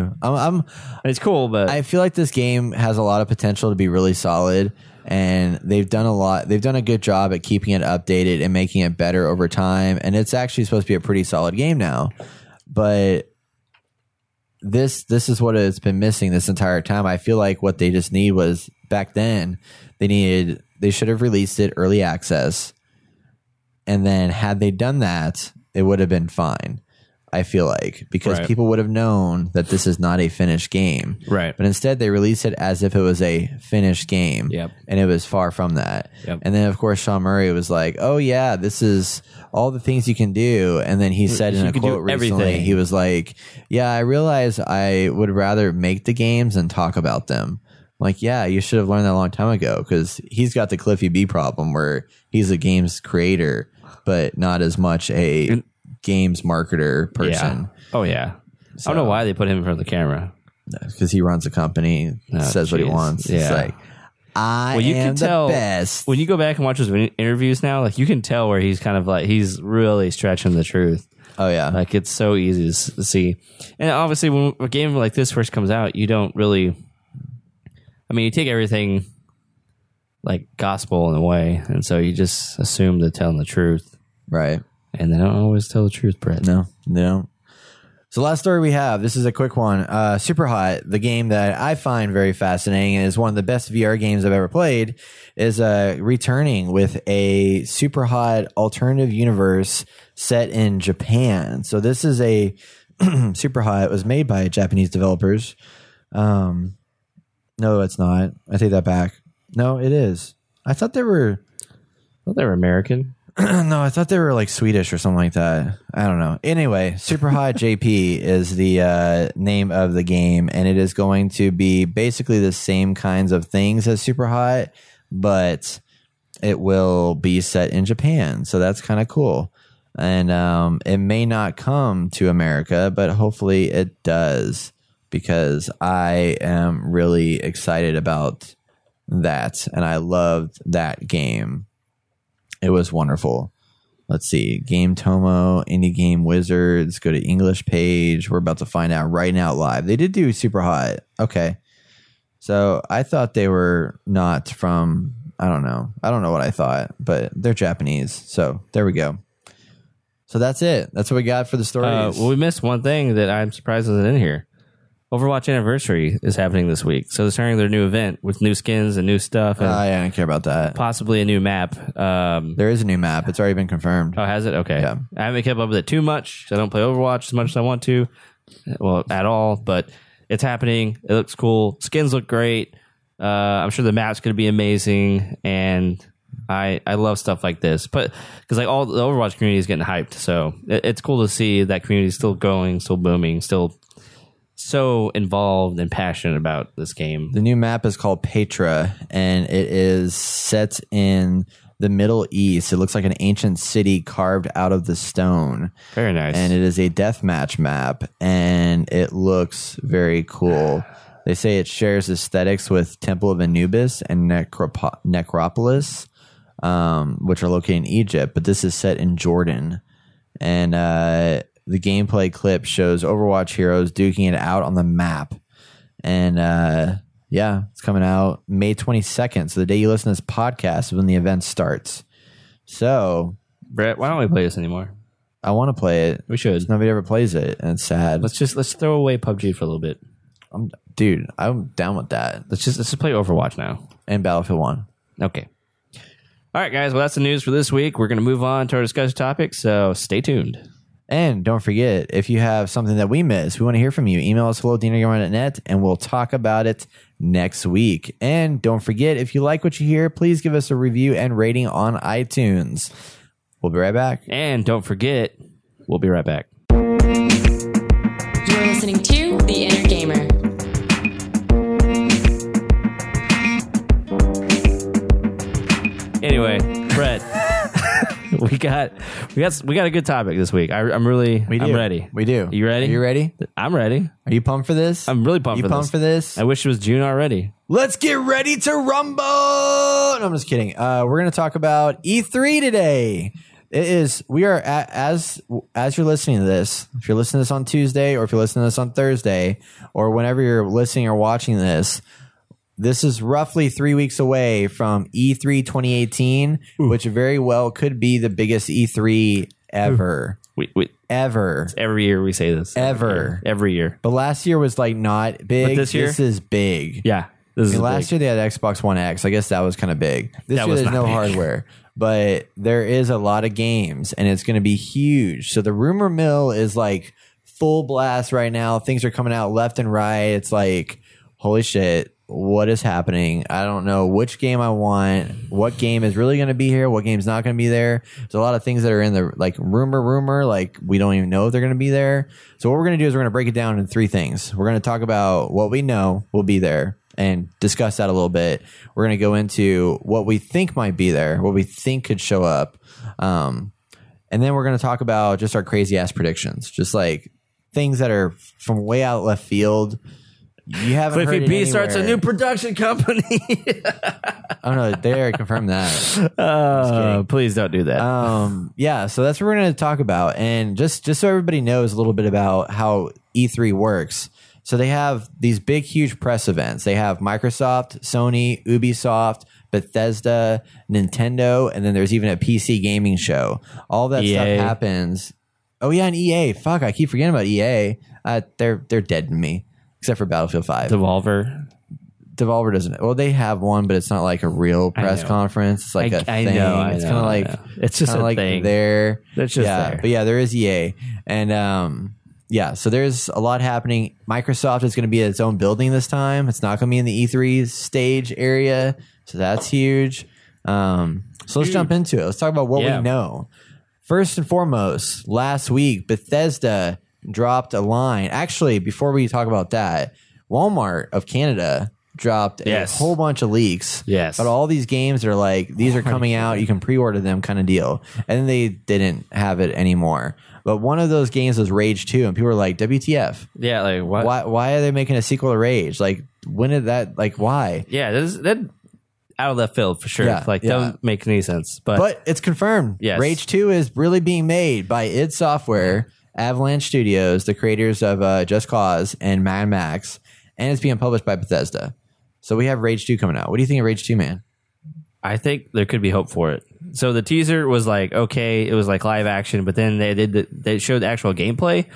It's cool, but I feel like this game has a lot of potential to be really solid, and they've done a good job at keeping it updated and making it better over time. And it's actually supposed to be a pretty solid game now, but this is what it's been missing this entire time. I feel like what they just need was back then they should have released it early access, and then had they done that, it would have been fine. I feel like, because Right. people would have known that this is not a finished game. Right. But instead they released it as if it was a finished game. Yep. And it was far from that. Yep. And then of course Sean Murray was like, oh yeah, this is all the things you can do. And then he said in You a can do quote recently, everything. he was like, yeah, I realize I would rather make the games than talk about them. I'm like, yeah, you should have learned that a long time ago, because he's got the Cliffy B problem where he's a games creator, but not as much a games marketer person. yeah. Oh yeah. I don't know why they put him in front of the camera. Because he runs a company, says what he jeez. wants. It's Yeah. like, I Well, you am can tell the best. when you go back and watch his interviews now. Like you can tell where he's kind of like he's really stretching the truth. Oh yeah, Like it's so easy to see. And obviously, when a game like this first comes out, you don't really. I mean, you take everything like gospel in a way, and so you just assume they're telling the truth, right. and they don't always tell the truth, Brett. No, they don't. So last story we have, this is a quick one. Super Hot, the game that I find very fascinating and is one of the best VR games I've ever played, is returning with a Super Hot alternative universe set in Japan. So this is a Super Hot. It was made by Japanese developers. No, it's not. I take that back. No, it is. I thought they were... I thought they were American. No, I thought they were like Swedish or something like that. I don't know. Anyway, Super Hot JP is the name of the game, and it is going to be basically the same kinds of things as Super Hot, but it will be set in Japan. So that's kind of cool. And it may not come to America, but hopefully it does, because I am really excited about that, and I loved that game. It was wonderful. Let's see. Game Tomo, Indie Game Wizards. Go to English page. We're about to find out right now live. They did do Super Hot. Okay. So I thought they were not from, I don't know. I don't know what I thought, but they're Japanese. So there we go. So that's it. That's what we got for the stories. Well, we missed one thing that I'm surprised isn't in here. Overwatch Anniversary is happening this week. So they're starting their new event with new skins and new stuff. And I don't care about that. possibly a new map. There is a new map. It's already been confirmed. Oh, has it? Okay. Yeah. I haven't kept up with it too much. I don't play Overwatch as much as I want to. Well, at all. But it's happening. It looks cool. Skins look great. I'm sure the map's going to be amazing. And I love stuff like this. But because like all the Overwatch community is getting hyped. So it's cool to see that community still going, still booming, still so involved and passionate about this game. The new map is called Petra, and it is set in the Middle East. It looks like an ancient city carved out of the stone. Very nice. And it is a deathmatch map, and it looks very cool. They say it shares aesthetics with Temple of Anubis and Necropolis, which are located in Egypt, but this is set in Jordan. And the gameplay clip shows Overwatch heroes duking it out on the map. And it's coming out May 22nd. So the day you listen to this podcast is when the event starts. So, Brett, why don't we play this anymore? I want to play it. We should. Nobody ever plays it, and it's sad. Let's throw away PUBG for a little bit. I'm down with that. Let's just play Overwatch now. And Battlefield 1. Okay. All right, guys. Well, that's the news for this week. We're going to move on to our discussion topic, so stay tuned. And don't forget, if you have something that we missed, we want to hear from you. Email us hello@dinnergamer.net, and we'll talk about it next week. And don't forget, if you like what you hear, please give us a review and rating on iTunes. We'll be right back. And don't forget, we'll be right back. You're listening to The Inner Gamer. Anyway, Brett, we got a good topic this week. I'm ready. We do. You ready? Are you ready? I'm ready. Are you pumped for this? I'm really pumped. You pumped for this? I wish it was June already. Let's get ready to rumble. No, I'm just kidding. We're going to talk about E3 today. We are as you're listening to this, if you're listening to this on Tuesday or if you're listening to this on Thursday or whenever you're listening or watching this is roughly 3 weeks away from E3 2018, which very well could be the biggest E3 ever. Ever. Every year we say this. Every year. But last year was like not big. But this is big. Yeah. This is last year they had Xbox One X. I guess that was kind of big. This year there's no hardware. But there is a lot of games, and it's going to be huge. So the rumor mill is like full blast right now. Things are coming out left and right. It's like, holy shit, what is happening? I don't know which game I want. What game is really going to be here? What game's not going to be there? There's a lot of things that are in the like rumor. Like we don't even know if they're going to be there. So what we're going to do is we're going to break it down into three things. We're going to talk about what we know will be there and discuss that a little bit. We're going to go into what we think might be there, what we think could show up. And then we're going to talk about just our crazy ass predictions, just like things that are from way out left field. You haven't heard it B anywhere. starts a new production company. Oh no, they already confirmed that. Please don't do that. Yeah, so that's what we're going to talk about. And just so everybody knows a little bit about how E3 works. So they have these big, huge press events. They have Microsoft, Sony, Ubisoft, Bethesda, Nintendo, and then there's even a PC gaming show. All that stuff happens. Oh yeah, and EA. Fuck, I keep forgetting about EA. They're dead to me, except for Battlefield 5. Devolver doesn't. Well, they have one, but it's not like a real press conference. It's like a thing. It's kind of like it's just a like thing. There, it's just there. But yeah, there is EA, and so there's a lot happening. Microsoft is going to be at its own building this time. It's not going to be in the E3 stage area, so that's huge. So let's jump into it. Let's talk about what we know. First and foremost, last week Bethesda dropped a line. Actually, before we talk about that, Walmart of Canada dropped a whole bunch of leaks. Yes. But all these games are like, these are coming out, you can pre-order them kind of deal. And then they didn't have it anymore. But one of those games was Rage 2, and people were like, WTF? Yeah, like what? Why are they making a sequel to Rage? Like, when did that, like, why? Yeah, that out of left field for sure. Don't make any sense. But it's confirmed. Yes. Rage 2 is really being made by id Software, Avalanche Studios, the creators of Just Cause and Mad Max, and it's being published by Bethesda. So we have Rage 2 coming out. What do you think of Rage 2, man? I think there could be hope for it. So the teaser was like, okay, it was like live action, but then they showed the actual gameplay,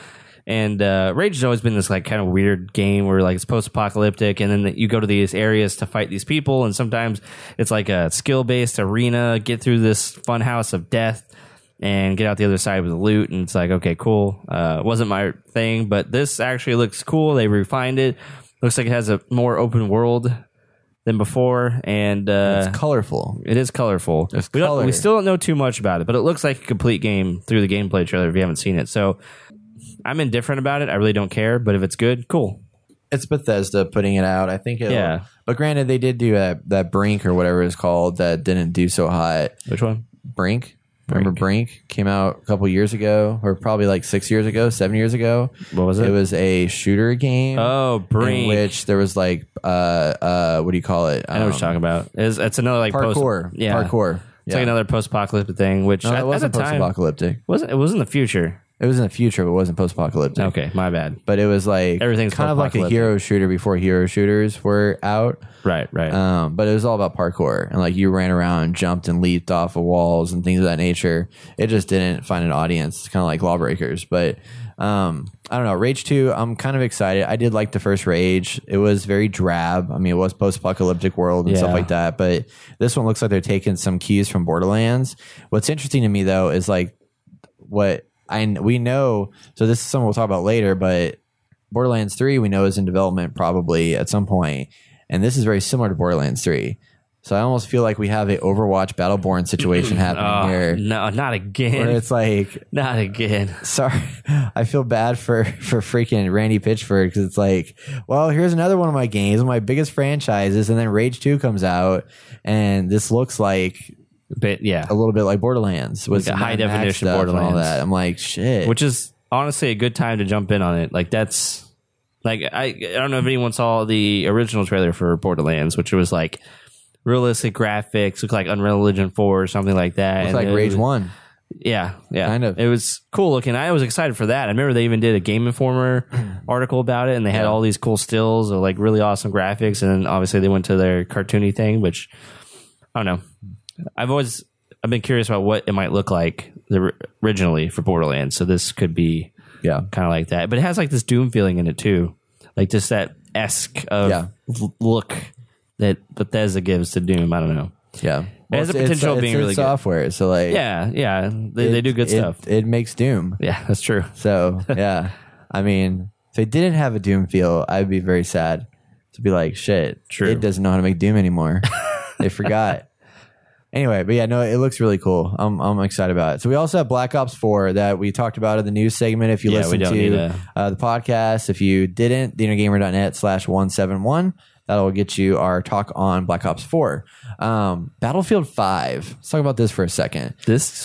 And Rage has always been this like kind of weird game where like it's post-apocalyptic, and then you go to these areas to fight these people, and sometimes it's like a skill-based arena, get through this fun house of death and get out the other side with the loot, and it's like, okay, cool. Wasn't my thing, but this actually looks cool. They refined it. Looks like it has a more open world than before, and It's colorful. it is colorful. There's We color. still don't know too much about it, but it looks like a complete game through the gameplay trailer if you haven't seen it. So I'm indifferent about it. I really don't care, but if it's good, cool. It's Bethesda putting it out. I think it'll, Yeah. But granted, they did do that Brink or whatever it's called that didn't do so hot. Which one? Brink. Remember Brink came out a couple years ago, or probably like 6 years ago, 7 years ago. What was it? It was a shooter game. Oh, Brink. In which there was like what do you call it? I know what you're talking about. It's another like Parkour. Parkour. It's like another post-apocalyptic thing, which No, it at wasn't the time post-apocalyptic. it was in the future. It was in the future, but it wasn't post-apocalyptic. Okay, my bad. But it was like Everything's kind of like a post-apocalyptic. hero shooter before hero shooters were out. Right. But it was all about parkour, and like you ran around, jumped and leaped off of walls and things of that nature. It just didn't find an audience. It's kind of like Lawbreakers, but I don't know. Rage 2, I'm kind of excited. I did like the first Rage. It was very drab. I mean, it was post-apocalyptic world and stuff Yeah. like that. But this one looks like they're taking some cues from Borderlands. What's interesting to me though is like we know. So this is something we'll talk about later, but Borderlands 3 we know is in development probably at some point, and this is very similar to Borderlands 3. So I almost feel like we have a Overwatch Battleborn situation happening here. No, not Where again. it's like, Not again. sorry, I feel bad for freaking Randy Pitchford because it's like, well, here's another one of my games, one of my biggest franchises, and then Rage 2 comes out, and this looks like But yeah, a little bit like Borderlands with Like a some high Mad Max definition stuff and all Borderlands. that. I'm like, shit. which is honestly a good time to jump in on it. Like that's like I don't know if anyone saw the original trailer for Borderlands, which was like realistic graphics, looked like Unreal Engine 4 or something like that. It's And like it Rage was- 1. Yeah. Kind of. It was cool looking. I was excited for that. I remember they even did a Game Informer article about it, and they had all these cool stills of like really awesome graphics. And then obviously they went to their cartoony thing, which I don't know. I've been curious about what it might look like originally for Borderlands. So this could be Yeah. kind of like that, but it has like this Doom feeling in it too, like just that esque of look that Bethesda gives to Doom. I don't know. Yeah. It has the potential of being really good. software. So like, Yeah, they do good stuff. It makes Doom. Yeah, that's true. So yeah, I mean, if they didn't have a Doom feel, I'd be very sad to be like, shit, True. it doesn't know how to make Doom anymore. They forgot. Anyway, but yeah, no, it looks really cool. I'm excited about it. So we also have Black Ops 4 that we talked about in the news segment. If you Yeah, listen we don't to need the podcast, if you didn't, theinnergamer.net/171. That'll get you our talk on Black Ops 4. Battlefield 5. Let's talk about this for a second.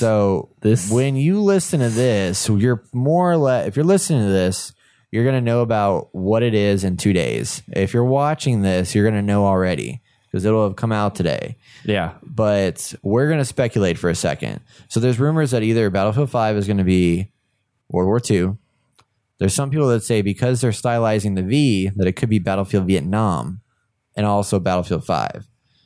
When you listen to this, you're more or less, if you're listening to this, you're going to know about what it is in 2 days. If you're watching this, you're going to know already because it'll have come out today. Yeah. But we're going to speculate for a second. So there's rumors that either Battlefield 5 is going to be World War II. There's some people that say because they're stylizing the V that it could be Battlefield Vietnam and also Battlefield 5.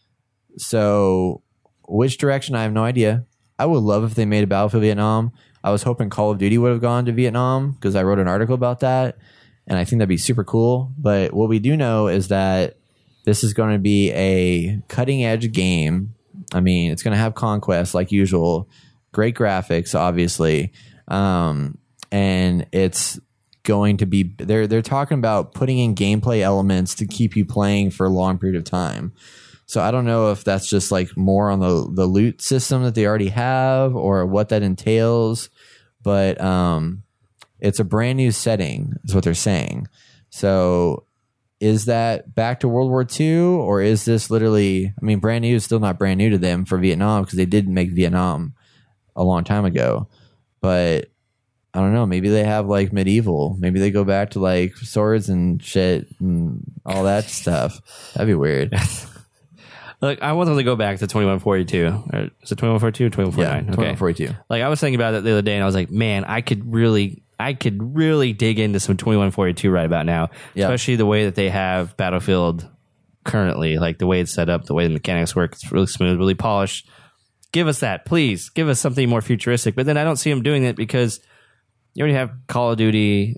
So which direction, I have no idea. I would love if they made a Battlefield Vietnam. I was hoping Call of Duty would have gone to Vietnam because I wrote an article about that. And I think that'd be super cool. But what we do know is that this is going to be a cutting edge game. I mean, it's going to have conquest like usual. Great graphics, obviously. And it's going to be they're talking about putting in gameplay elements to keep you playing for a long period of time. So I don't know if that's just like more on the loot system that they already have or what that entails, but it's a brand new setting is what they're saying. So is that back to World War II or is this literally, I mean, brand new is still not brand new to them for Vietnam because they did make Vietnam a long time ago, but I don't know. Maybe they have like medieval. Maybe they go back to like swords and shit and all that stuff. That'd be weird. Look, I want them to go back to 2142. Is it 2142 or 2149? Yeah, Okay. 2142. Like I was thinking about it the other day, and I was like, man, I could really dig into some 2142 right about now, Yeah. especially the way that they have Battlefield currently, like the way it's set up, the way the mechanics work. It's really smooth, really polished. Give us that, please. Give us something more futuristic. But then I don't see them doing it because you already have Call of Duty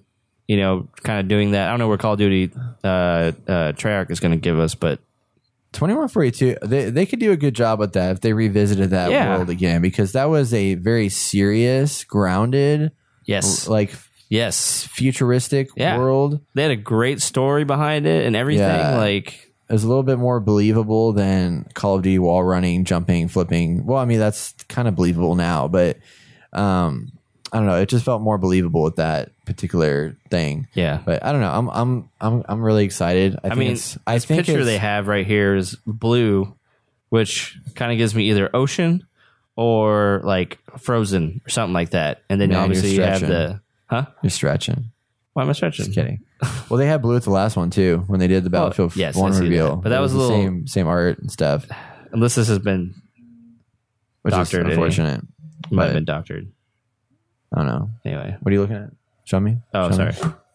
kind of doing that. I don't know where Call of Duty Treyarch is going to give us, but 2142, they could do a good job with that if they revisited that world again, because that was a very serious, grounded, yes, futuristic world. They had a great story behind it and everything. Yeah. Like, it was a little bit more believable than Call of Duty wall running, jumping, flipping. Well, I mean, that's kind of believable now, but I don't know. It just felt more believable with that particular thing. Yeah, but I don't know. I'm really excited. I think this picture they have right here is blue, which kind of gives me either ocean or like Frozen or something like that. And then obviously you have the You're stretching. Why am I stretching? Just kidding. Well, they had blue at the last one too when they did the Battlefield 1 reveal. But that was a little same art and stuff. Unless this has been doctored, is unfortunate. Might have been doctored. I don't know. Anyway, what are you looking at? Show me. Oh, Show sorry. Me.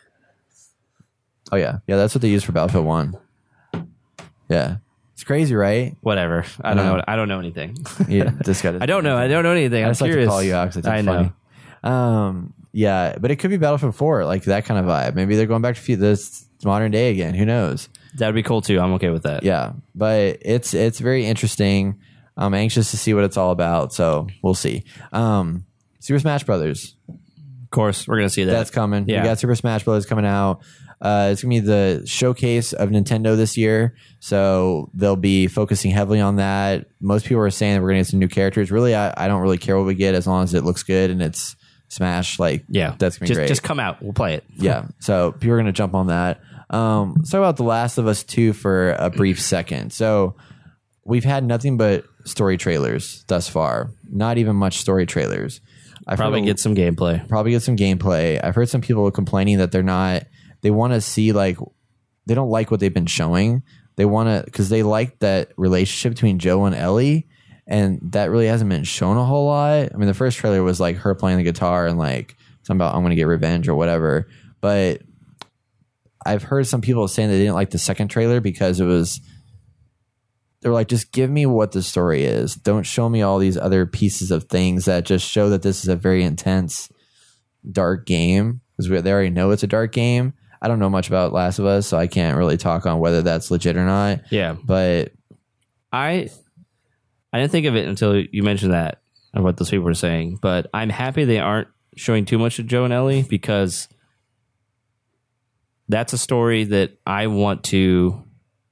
Oh yeah, that's what they used for Battlefield 1. Yeah, it's crazy, right? Whatever. I don't know. I don't know anything. Yeah, this guy. I don't know anything. I just like to call you out because it's funny. Yeah, but it could be Battlefield 4, like that kind of vibe. Maybe they're going back to this modern day again. Who knows? That'd be cool too. I'm okay with that. Yeah, but it's very interesting. I'm anxious to see what it's all about. So we'll see. Super Smash Brothers. Of course, we're gonna see that. That's coming. Yeah. We got Super Smash Brothers coming out. It's gonna be the showcase of Nintendo this year, so they'll be focusing heavily on that. Most people are saying that we're gonna get some new characters. Really, I don't really care what we get as long as it looks good and it's Smash. Like, that's gonna be great. Just come out. We'll play it. Yeah. So people are gonna jump on that. Let's talk about The Last of Us 2 for a brief second. So we've had nothing but story trailers thus far. Not even much story trailers. Probably get some gameplay. I've heard some people complaining that they want to see, like, they don't like what they've been showing. They want to, because they like that relationship between Joe and Ellie, and that really hasn't been shown a whole lot. I mean, the first trailer was like her playing the guitar and like something about I'm going to get revenge or whatever. But I've heard some people saying they didn't like the second trailer because they're like, just give me what the story is. Don't show me all these other pieces of things that just show that this is a very intense, dark game. Because they already know it's a dark game. I don't know much about Last of Us, so I can't really talk on whether that's legit or not. Yeah. But I didn't think of it until you mentioned that, of what those people were saying. But I'm happy they aren't showing too much of Joe and Ellie, because that's a story that I want to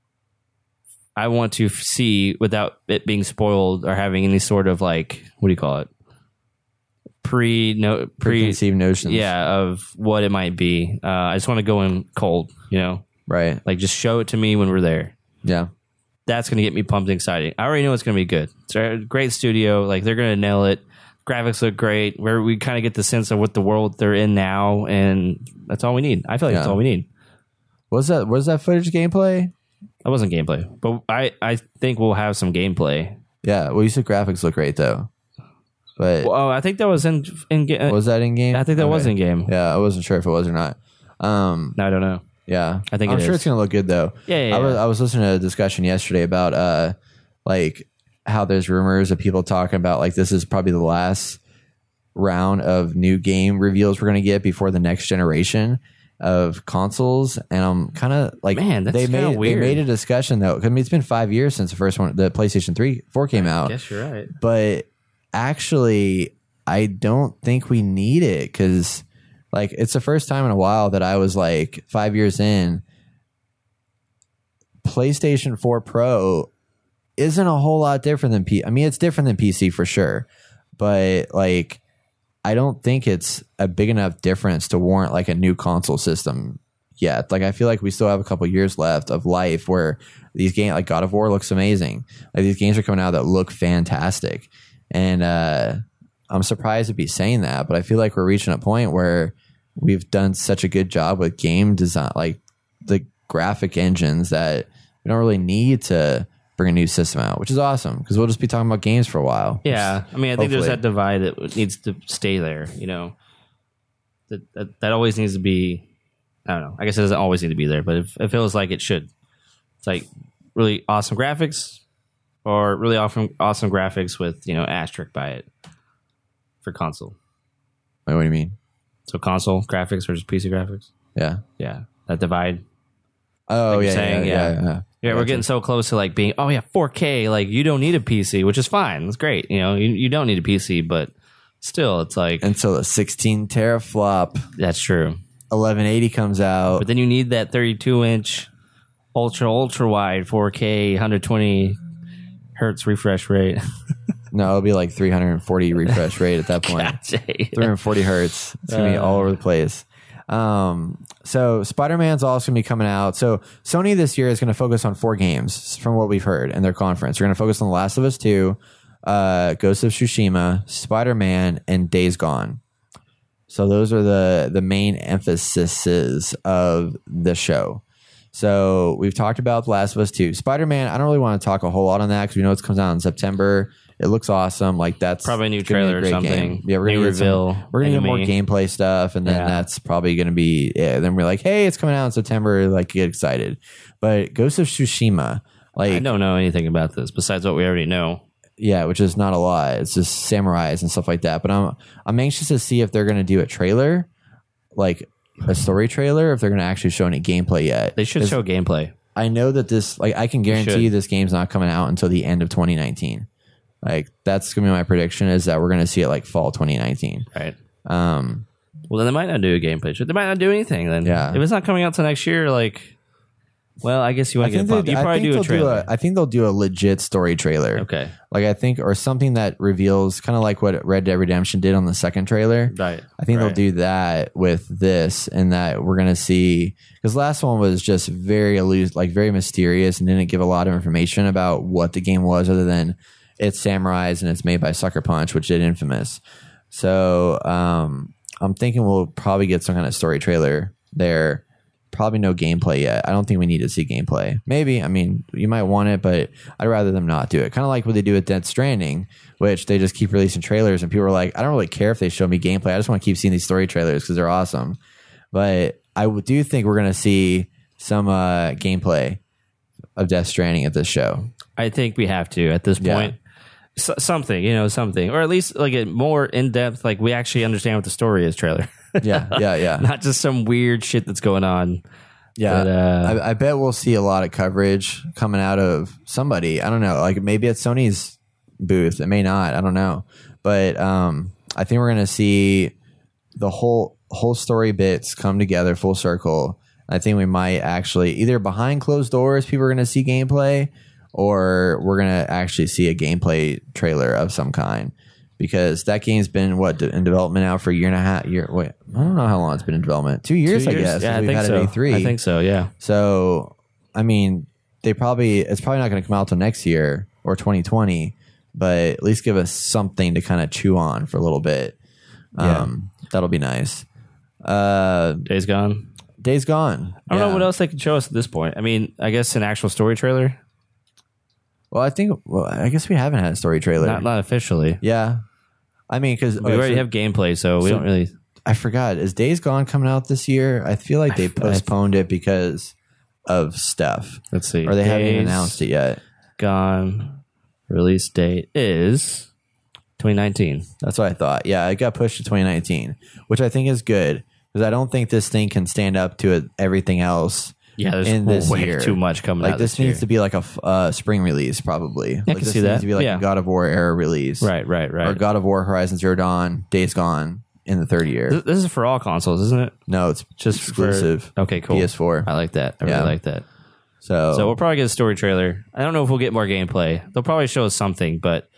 see without it being spoiled or having any sort of, like, what do you call it? Preconceived notions. Yeah, of what it might be. I just want to go in cold, Right. Like, just show it to me when we're there. Yeah. That's going to get me pumped and excited. I already know it's going to be good. It's a great studio. Like, they're going to nail it. Graphics look great. Where we kind of get the sense of what the world they're in now, and that's all we need. I feel like that's all we need. Was that footage gameplay? That wasn't gameplay, but I think we'll have some gameplay. Yeah. Well, you said graphics look great though. But I think that was in game. Was that in game? I think that was in game. Yeah, I wasn't sure if it was or not. No, I don't know. Yeah, I think I'm sure it's gonna look good though. Yeah. I was listening to a discussion yesterday about like how there's rumors of people talking about like this is probably the last round of new game reveals we're gonna get before the next generation of consoles, and I'm kind of like, man, that's kind of weird. They made a discussion though. I mean, it's been 5 years since the first one, the PlayStation 4 came out. I guess you're right, but actually, I don't think we need it, because like it's the first time in a while that I was like 5 years in. PlayStation 4 Pro isn't a whole lot different than I mean, it's different than PC for sure, but like I don't think it's a big enough difference to warrant like a new console system yet. Like I feel like we still have a couple years left of life where these games, like God of War, looks amazing. Like these games are coming out that look fantastic, and I'm surprised to be saying that, but I feel like we're reaching a point where we've done such a good job with game design, like the graphic engines, that we don't really need to bring a new system out, which is awesome because we'll just be talking about games for a while. Yeah, I mean, I think there's that divide that needs to stay there. That always needs to be. I don't know. I guess it doesn't always need to be there, but it feels like it should. It's like really awesome graphics, or really awesome graphics with asterisk by it for console. Wait, what do you mean? So console graphics versus PC graphics. Yeah. Yeah, that divide. Oh, Like you're yeah, saying, yeah. Yeah, we're getting so close to like being 4K. Like you don't need a PC, which is fine. It's great. You don't need a PC, but still, it's like Until the 16 teraflop that's true. 1180 comes out. But then you need that 32-inch ultra wide 4K 120 hertz refresh rate. No, it'll be like 340 refresh rate at that point. 340 hertz. It's gonna be all over the place. So Spider-Man's also gonna be coming out. So Sony this year is gonna focus on 4 games from what we've heard in their conference. They're gonna focus on The Last of Us 2, Ghost of Tsushima, Spider-Man, and Days Gone. So those are the main emphases of the show. So we've talked about The Last of Us 2. Spider-Man, I don't really want to talk a whole lot on that because we know it comes out in September. It looks awesome. Like that's Probably a new gonna be trailer or great something. game. Yeah, we're gonna New get reveal, we're gonna get more enemy. gameplay stuff, and then Yeah. that's probably gonna be. Yeah, then we're like, hey, it's coming out in September. Like, get excited. But Ghost of Tsushima, like, I don't know anything about this besides what we already know. yeah, which is not a lot. It's just samurais and stuff like that. But I'm anxious to see if they're gonna do a trailer, like a story trailer, if they're gonna actually show any gameplay yet. They should show gameplay. I know that this, like, I can guarantee you this game's not coming out until the end of 2019. Like, that's gonna be my prediction, is that we're gonna see it like fall 2019. Right. Well, then they might not do a gameplay. They might not do anything then. Yeah. If it's not coming out till next year, like, well, I guess you want to get a pop. You probably do a trailer. I think they'll do a legit story trailer. Okay. Like, I think, or something that reveals kind of like what Red Dead Redemption did on the second trailer. Right. I think they'll Right. do that with this, and that we're gonna see, because last one was just very very mysterious, and didn't give a lot of information about what the game was, other than it's samurais and it's made by Sucker Punch, which did Infamous. So I'm thinking we'll probably get some kind of story trailer there. Probably no gameplay yet. I don't think we need to see gameplay. Maybe, I mean, you might want it, but I'd rather them not do it. Kind of like what they do with Death Stranding, which they just keep releasing trailers, and people are like, I don't really care if they show me gameplay. I just want to keep seeing these story trailers because they're awesome. But I do think we're going to see some gameplay of Death Stranding at this show. I think we have to at this Yeah. point. Something, or at least like a more in depth, like we actually understand what the story is. Trailer, Yeah. not just some weird shit that's going on. Yeah, But, I bet we'll see a lot of coverage coming out of somebody. I don't know, like maybe at Sony's booth. It may not. I don't know, but I think we're gonna see the whole story bits come together full circle. I think we might actually, either behind closed doors, people are gonna see gameplay, or we're gonna actually see a gameplay trailer of some kind. Because that game's been in development now for a year and a half. Wait, I don't know how long it's been in development. 2 years, I guess. Yeah, I we've think had so. it at E3. I think so. Yeah. So, I mean, it's probably not going to come out till next year or 2020, but at least give us something to kind of chew on for a little bit. That'll be nice. Days Gone. Days Gone. I don't know what else they could show us at this point. I mean, I guess an actual story trailer. Well, I guess we haven't had a story trailer. Not officially. Yeah. I mean, because We already have gameplay, so we don't really. I forgot. Is Days Gone coming out this year? I feel like they postponed it because of stuff. Let's see. Or they haven't even Days announced it yet. Gone. Release date is 2019. That's what I thought. Yeah, it got pushed to 2019, which I think is good, because I don't think this thing can stand up to everything else. Yeah, there's in this way year. too much coming like out this year. needs to be like a spring release, probably. I Like can this see needs that. to be like Yeah. a God of War era release, Right. Or God of War Horizon Zero Dawn, Days Gone in the third year. This is for all consoles, isn't it? No, it's Just exclusive. Okay, cool. PS4. I like that. I really Yeah. like that. So So we'll probably get a story trailer. I don't know if we'll get more gameplay. They'll probably show us something, but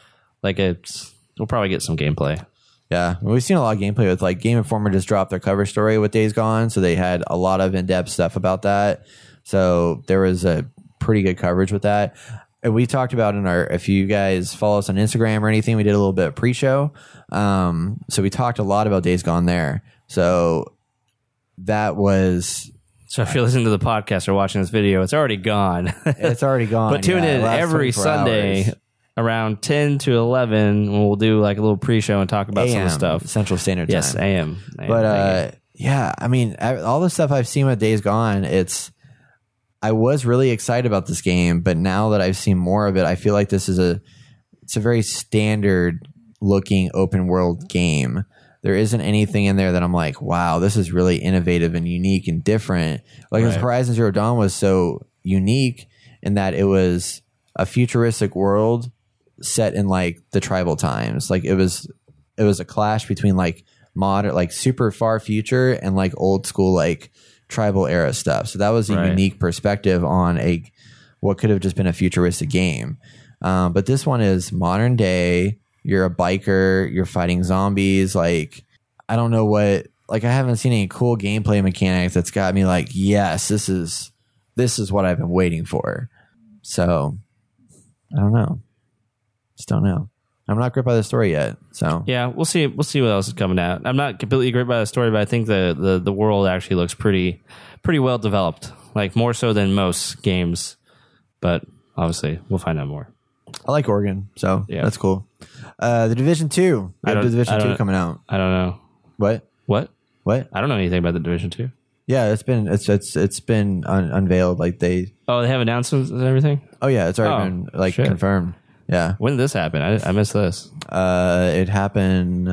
we'll probably get some gameplay. yeah, we've seen a lot of gameplay with, like, Game Informer just dropped their cover story with Days Gone, so they had a lot of in-depth stuff about that. So there was a pretty good coverage with that. And we talked about if you guys follow us on Instagram or anything, we did a little bit of pre-show. So we talked a lot about Days Gone there. So that was, So if you're listening to the podcast or watching this video, it's already gone. it's already gone. But tune yeah, in last every 24 Sunday hours. around 10 to 11 when we'll do like a little pre-show and talk about some of the AM, stuff. Central Standard Time. Yes, AM. But yeah, I mean, all the stuff I've seen with Days Gone, I was really excited about this game, but now that I've seen more of it, I feel like this is it's a very standard looking open world game there isn't anything in there that I'm like, wow, this is really innovative and unique and different. Like Horizon Zero Dawn was so unique in that it was a futuristic world set in like the tribal times. Like it was a clash between like modern, like super far future and like old school, like tribal era stuff. So that was a unique perspective on what could have just been a futuristic game. But this one is modern day. You're a biker. You're fighting zombies. Like, I don't know what. Like, I haven't seen any cool gameplay mechanics that's got me like, yes, this is what I've been waiting for. So, I don't know. Just don't know. I'm not gripped by the story yet. So yeah, we'll see. We'll see what else is coming out. I'm not completely gripped by the story, but I think the world actually looks pretty well developed. Like more so than most games. But obviously, we'll find out more. I like Oregon, so that's cool. The Division 2. The Division 2 coming out. I don't know. What? I don't know anything about the Division 2. Yeah, it's been unveiled. Like they have announcements and everything. Oh yeah, it's already been confirmed. Yeah. When did this happen? I missed this. It happened.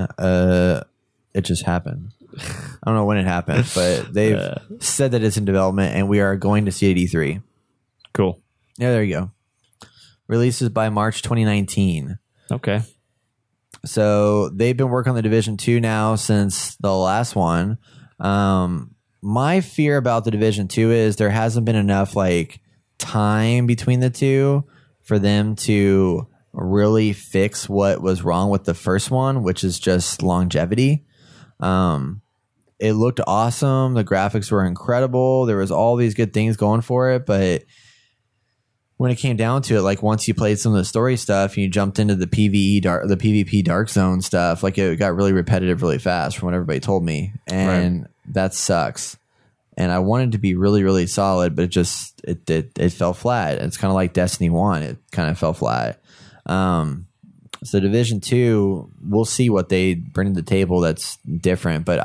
It just happened. I don't know when it happened, but they've said that it's in development, and we are going to see it at E3. Cool. Yeah, there you go. Releases by March 2019. Okay. So they've been working on the Division 2 now since the last one. My fear about the Division 2 is there hasn't been enough like time between the two for them to really fix what was wrong with the first one, which is just longevity. It looked awesome. The graphics were incredible. There was all these good things going for it, but when it came down to it, like once you played some of the story stuff and you jumped into the PvP Dark Zone stuff, like it got really repetitive really fast from what everybody told me. And that sucks. And I wanted to be really, really solid, but it fell flat. It's kind of like Destiny 1. It kind of fell flat. So Division 2, we'll see what they bring to the table that's different, but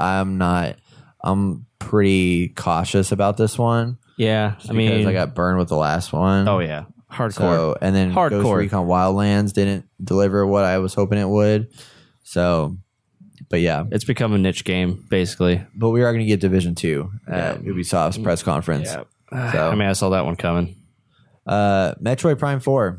I'm pretty cautious about this one. Yeah, because I got burned with the last one. Oh yeah, hardcore. So, and then Ghost Recon Wildlands didn't deliver what I was hoping it would. So, but yeah, it's become a niche game basically. But we are going to get Division 2 at Ubisoft's press conference. Yeah. So, I saw that one coming. Metroid Prime 4.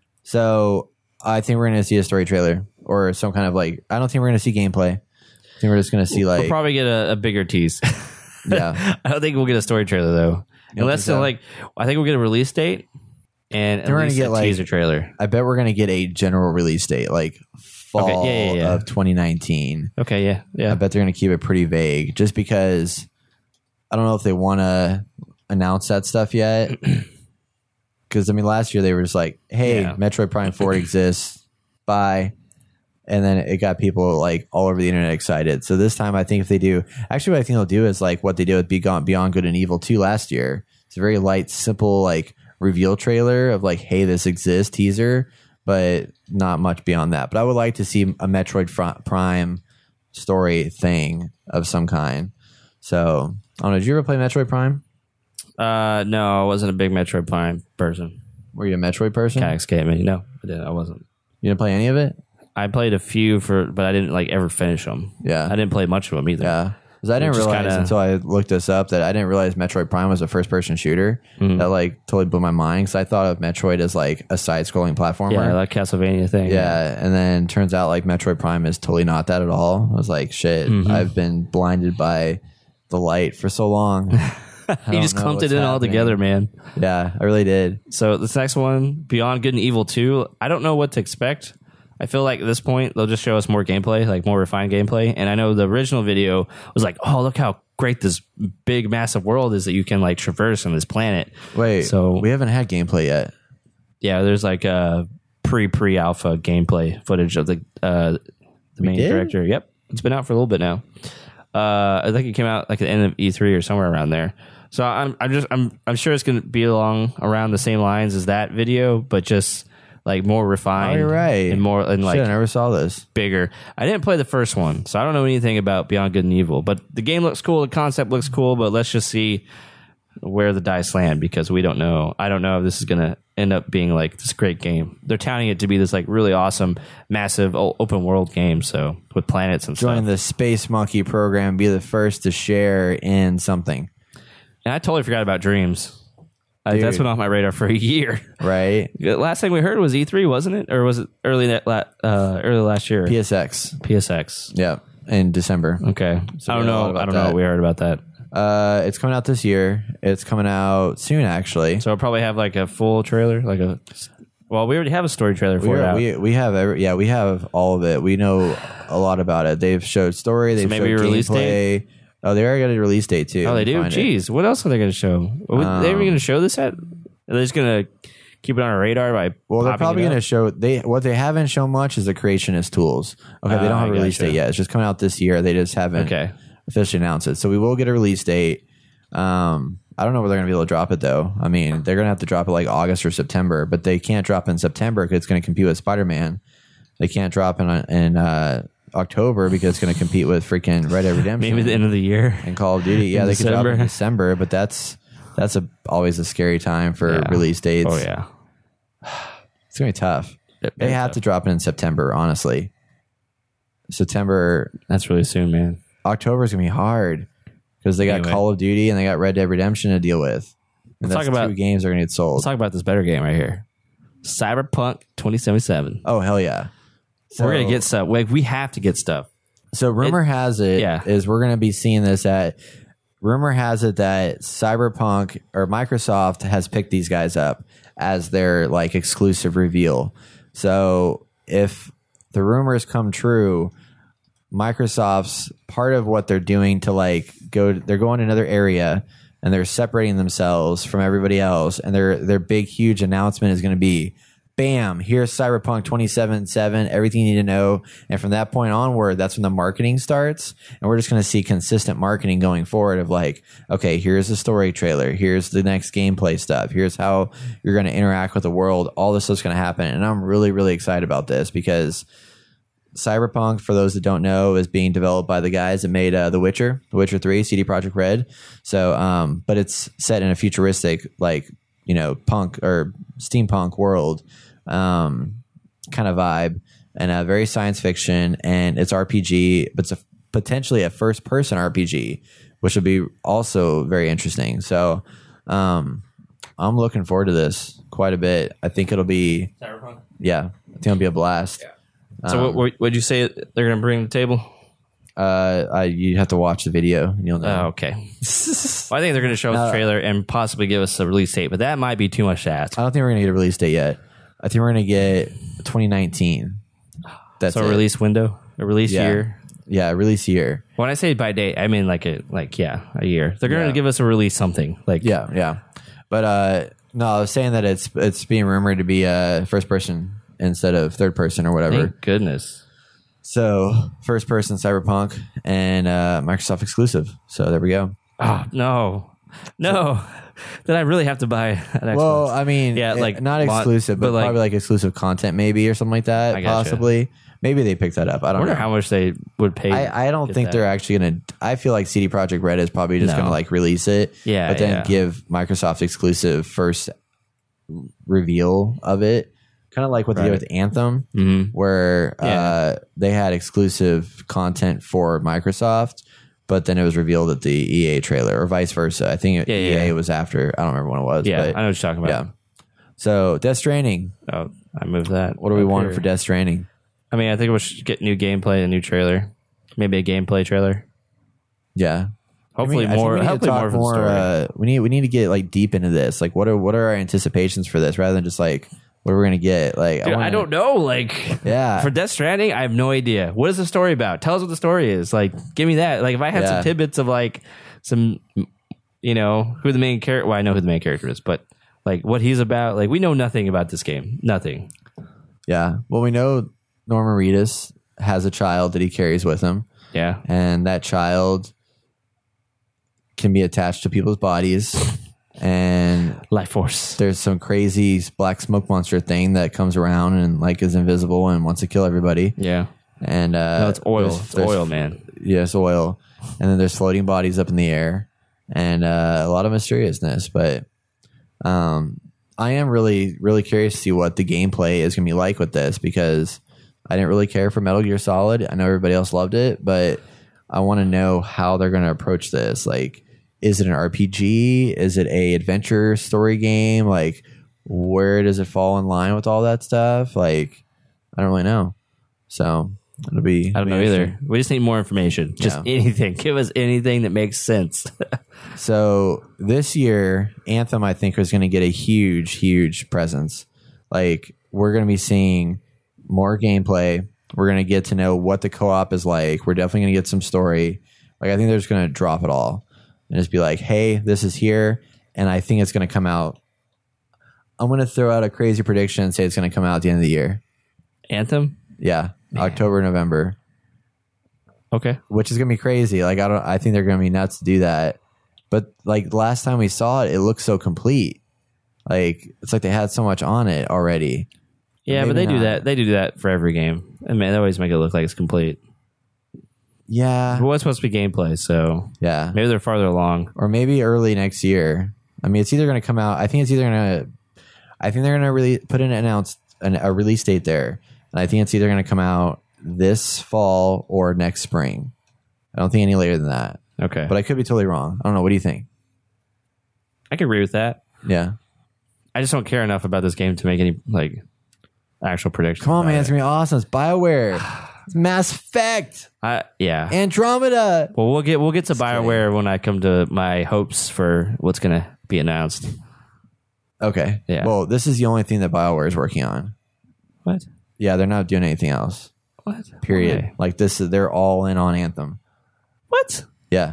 So I think we're going to see a story trailer or some kind of like. I don't think we're going to see gameplay. I think we're just going to see like. We'll probably get a bigger tease. Yeah, I don't think we'll get a story trailer though. Unless I think we'll get a release date and at least a teaser trailer. I bet we're gonna get a general release date, like fall of 2019. Okay, yeah. I bet they're gonna keep it pretty vague, just because I don't know if they want to announce that stuff yet. Because last year they were just like, "Hey, Metroid Prime 4 exists. Bye." And then it got people like all over the internet excited. So this time I think if they do, actually what I think they'll do is like what they did with Beyond Good and Evil 2 last year. It's a very light, simple like reveal trailer of like, hey, this exists teaser, but not much beyond that. But I would like to see a Metroid Prime story thing of some kind. So I don't know. Did you ever play Metroid Prime? No, I wasn't a big Metroid Prime person. Were you a Metroid person? Kind of escaped me. No, I wasn't. You didn't play any of it? I played a few but I didn't like ever finish them. Yeah, I didn't play much of them either. Yeah, because I didn't realize until I looked this up that I didn't realize Metroid Prime was a first-person shooter. Mm-hmm. That like totally blew my mind because I thought of Metroid as like a side-scrolling platformer. Yeah, like Castlevania thing. Yeah, and then turns out like Metroid Prime is totally not that at all. I was like, shit, I've been blinded by the light for so long. You just clumped it in all together, man. Yeah, I really did. So this next one, Beyond Good and Evil 2, I don't know what to expect. I feel like at this point, they'll just show us more gameplay, like more refined gameplay. And I know the original video was like, oh, look how great this big, massive world is that you can like traverse on this planet. Wait, so we haven't had gameplay yet. Yeah, there's like a pre-alpha gameplay footage of the main director. Yep, it's been out for a little bit now. I think it came out like at the end of E3 or somewhere around there. So I'm sure it's going to be around the same lines as that video, but just like more refined. Oh, you're right. And more and like shit, I never saw this. Bigger. I didn't play the first one, so I don't know anything about Beyond Good and Evil. But the game looks cool, the concept looks cool, but let's just see where the dice land because we don't know. I don't know if this is gonna end up being like this great game. They're touting it to be this like really awesome, massive open world game. So with planets and Join stuff. the Space Monkey program. Be the first to share in something. And I totally forgot about Dreams. Dude. That's been on my radar for a year. Right? The last thing we heard was E3, wasn't it? Or was it early last year? PSX. PSX. Yeah, in December. Okay. So I don't we know. know about I don't know that. what we heard about that. It's coming out this year. It's coming out soon, actually. So we'll probably have like a full trailer, well, we already have a story trailer for it out. We have we have all of it. We know a lot about it. They've showed story. They've maybe showed a release gameplay. Oh, they already got a release date too. Oh, they do? Find it. Jeez. What else are they going to show? Are they even going to show this at? Are they just going to keep it on our radar by Well, they're popping probably it going to up? show what they haven't shown much is the creationist tools. Okay, they don't have a release gotcha. date yet. It's just coming out this year. They just haven't officially announced it. So we will get a release date. I don't know where they're going to be able to drop it though. I mean, they're going to have to drop it like August or September, but they can't drop in September because it's going to compete with Spider-Man. They can't drop in October because it's going to compete with freaking Red Dead Redemption. Maybe the end of the year. and Call of Duty. Yeah, In they could drop it in December. December, but that's always a scary time for Yeah. release dates. Oh, yeah. It's going to be tough. Yep, They very have tough. to drop it in September, honestly. September, That's really soon, man. October is going to be hard because they got Anyway. Call of Duty and they got Red Dead Redemption to deal with. And Let's that's talk about- two games that are going to get sold. Let's talk about this better game right here. Cyberpunk 2077. Oh, hell yeah. So, We're going to get stuff. Like, we have to get stuff. So rumor has it is we're going to be seeing this at. Rumor has it that Cyberpunk or Microsoft has picked these guys up as their like exclusive reveal. So if the rumors come true, Microsoft's part of what they're doing to like they're going to another area and they're separating themselves from everybody else. And their big, huge announcement is going to be, bam, here's Cyberpunk 2077, everything you need to know. And from that point onward, that's when the marketing starts. And we're just going to see consistent marketing going forward of like, okay, here's the story trailer. Here's the next gameplay stuff. Here's how you're going to interact with the world. All this stuff's going to happen. And I'm really, really excited about this because Cyberpunk, for those that don't know, is being developed by the guys that made The Witcher 3, CD Projekt Red. So, but it's set in a futuristic, like, you know, punk or steampunk world kind of vibe, and very science fiction, and it's RPG, but it's potentially a first person RPG, which would be also very interesting. So I'm looking forward to this quite a bit. I think it'll be Cyberpunk? I think it'll be a blast. So what would you say they're going to bring to the table? You have to watch the video and you'll know. Oh, okay. Well, I think they're going to show us a trailer and possibly give us a release date, but that might be too much to ask. I don't think we're gonna get a release date yet. I think we're gonna get 2019. That's So a it. release window, a release Yeah. year. Yeah, release year. When I say by date, I mean a year. They're going to Yeah. give us a release something. Like Yeah. But no, I was saying that it's being rumored to be first person instead of third person or whatever. Thank goodness. So first person Cyberpunk and Microsoft exclusive. So there we go. Oh no. Then I really have to buy an Xbox. Well, I mean, Yeah, like, not exclusive, but but like- probably like exclusive content, maybe or something like that. I gotcha. Possibly, maybe they picked that up. I I don't wonder know. how much they would pay. I don't to get think that. they're actually gonna. I feel like CD Projekt Red is probably just No. gonna like release it, Yeah, but then yeah. give Microsoft exclusive first reveal of it, kind of like what they did Right. with Anthem, Mhm. where Yeah. they had exclusive content for Microsoft, but then it was revealed at the EA trailer, or vice versa. I think EA yeah. was after. I don't remember when it was. Yeah, but I know what you're talking yeah. about. So Death Stranding. Oh, I moved that. What do we up want here. for Death Stranding? I mean, I think we should get new gameplay, a new trailer, maybe a gameplay trailer. Yeah. Hopefully I think more. we need to Hopefully talk more from the story. we need to get like deep into this. Like, what are our anticipations for this, rather than just like what are we gonna get? Like, Dude, I wanna- don't know. Like, Yeah. for Death Stranding, I have no idea. What is the story about? Tell us what the story is. Like, give me that. Like, if I had Yeah. some tidbits of like some, you know, who the main character. Well, I know who the main character is, but like what he's about. Like, we know nothing about this game. Nothing. Yeah. Well, we know Norman Reedus has a child that he carries with him, Yeah. and that child can be attached to people's bodies. And Life Force. there's some crazy black smoke monster thing that comes around and like is invisible and wants to kill everybody. Yeah. And No, it's oil. there's- It's there's- oil, man. Yes, oil. And then there's floating bodies up in the air and a lot of mysteriousness. But I am really, really curious to see what the gameplay is going to be like with this, because I didn't really care for Metal Gear Solid. I know everybody else loved it, but I want to know how they're going to approach this. Like, is it an RPG? Is it a adventure story game? Like, where does it fall in line with all that stuff? Like, I don't really know. So it'll be. I don't know either. We just need more information. Just anything. Give us anything that makes sense. So this year, Anthem, I think, is going to get a huge, huge presence. Like, we're going to be seeing more gameplay. We're going to get to know what the co-op is like. We're definitely going to get some story. Like, I think they're just going to drop it all and just be like, hey, this is here. And I think it's going to come out. I'm going to throw out a crazy prediction and say it's going to come out at the end of the year. Anthem? Yeah. October, November. Okay. Which is going to be crazy. Like, I think they're going to be nuts to do that. But like last time we saw it, it looked so complete. Like, it's like they had so much on it already. Yeah, but they do that. They do that for every game. I mean, they always make it look like it's complete. Yeah. It was supposed to be gameplay, so Yeah. maybe they're farther along. Or maybe early next year. I mean, it's either going to come out. I think they're going to really put an a release date there. And I think it's either going to come out this fall or next spring. I don't think any later than that. Okay. But I could be totally wrong. I don't know. What do you think? I can agree with that. Yeah. I just don't care enough about this game to make any like actual predictions. Come on, about man. It's going to be awesome. It's BioWare. It's Mass Effect. Yeah. Andromeda. Well, we'll get to BioWare when I come to my hopes for what's going to be announced. Okay. Yeah. Well, this is the only thing that BioWare is working on. What? Yeah, they're not doing anything else. What? Period. Why? Like, they're all in on Anthem. What? Yeah.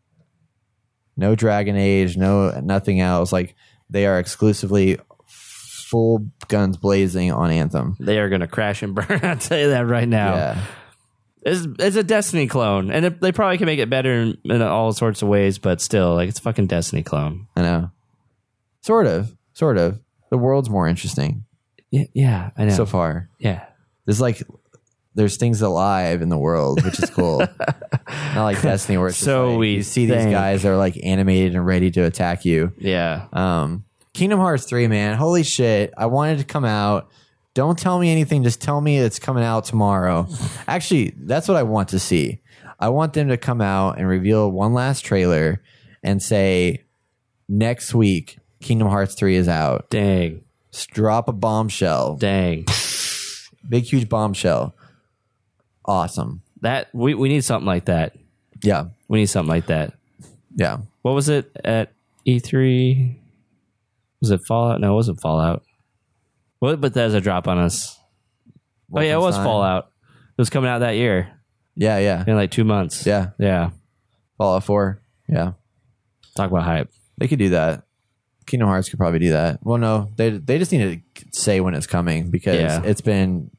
No Dragon Age, nothing else. Like, they are exclusively full guns blazing on Anthem. They are going to crash and burn. I'll tell you that right now. Yeah. It's a Destiny clone, and they probably can make it better in all sorts of ways, but still, like, it's a fucking Destiny clone. I know. Sort of. The world's more interesting Yeah, I know. so far. Yeah. There's things alive in the world, which is cool. Not like Destiny where it's just So like, you see these guys that are like animated and ready to attack you. Yeah. Kingdom Hearts 3, man. Holy shit. I wanted to come out. Don't tell me anything. Just tell me it's coming out tomorrow. Actually, that's what I want to see. I want them to come out and reveal one last trailer and say, next week, Kingdom Hearts 3 is out. Dang. Just drop a bombshell. Dang. Big, huge bombshell. Awesome. That we need something like that. Yeah. We need something like that. Yeah. What was it at E3? Was it Fallout? No, it wasn't Fallout. What did Bethesda drop on us? Oh, yeah, it was Wolfenstein. Fallout. It was coming out that year Yeah. in like 2 months. Yeah. Yeah. Fallout 4. Yeah. Talk about hype. They could do that. Kingdom Hearts could probably do that. Well, no, they just need to say when it's coming, because it's been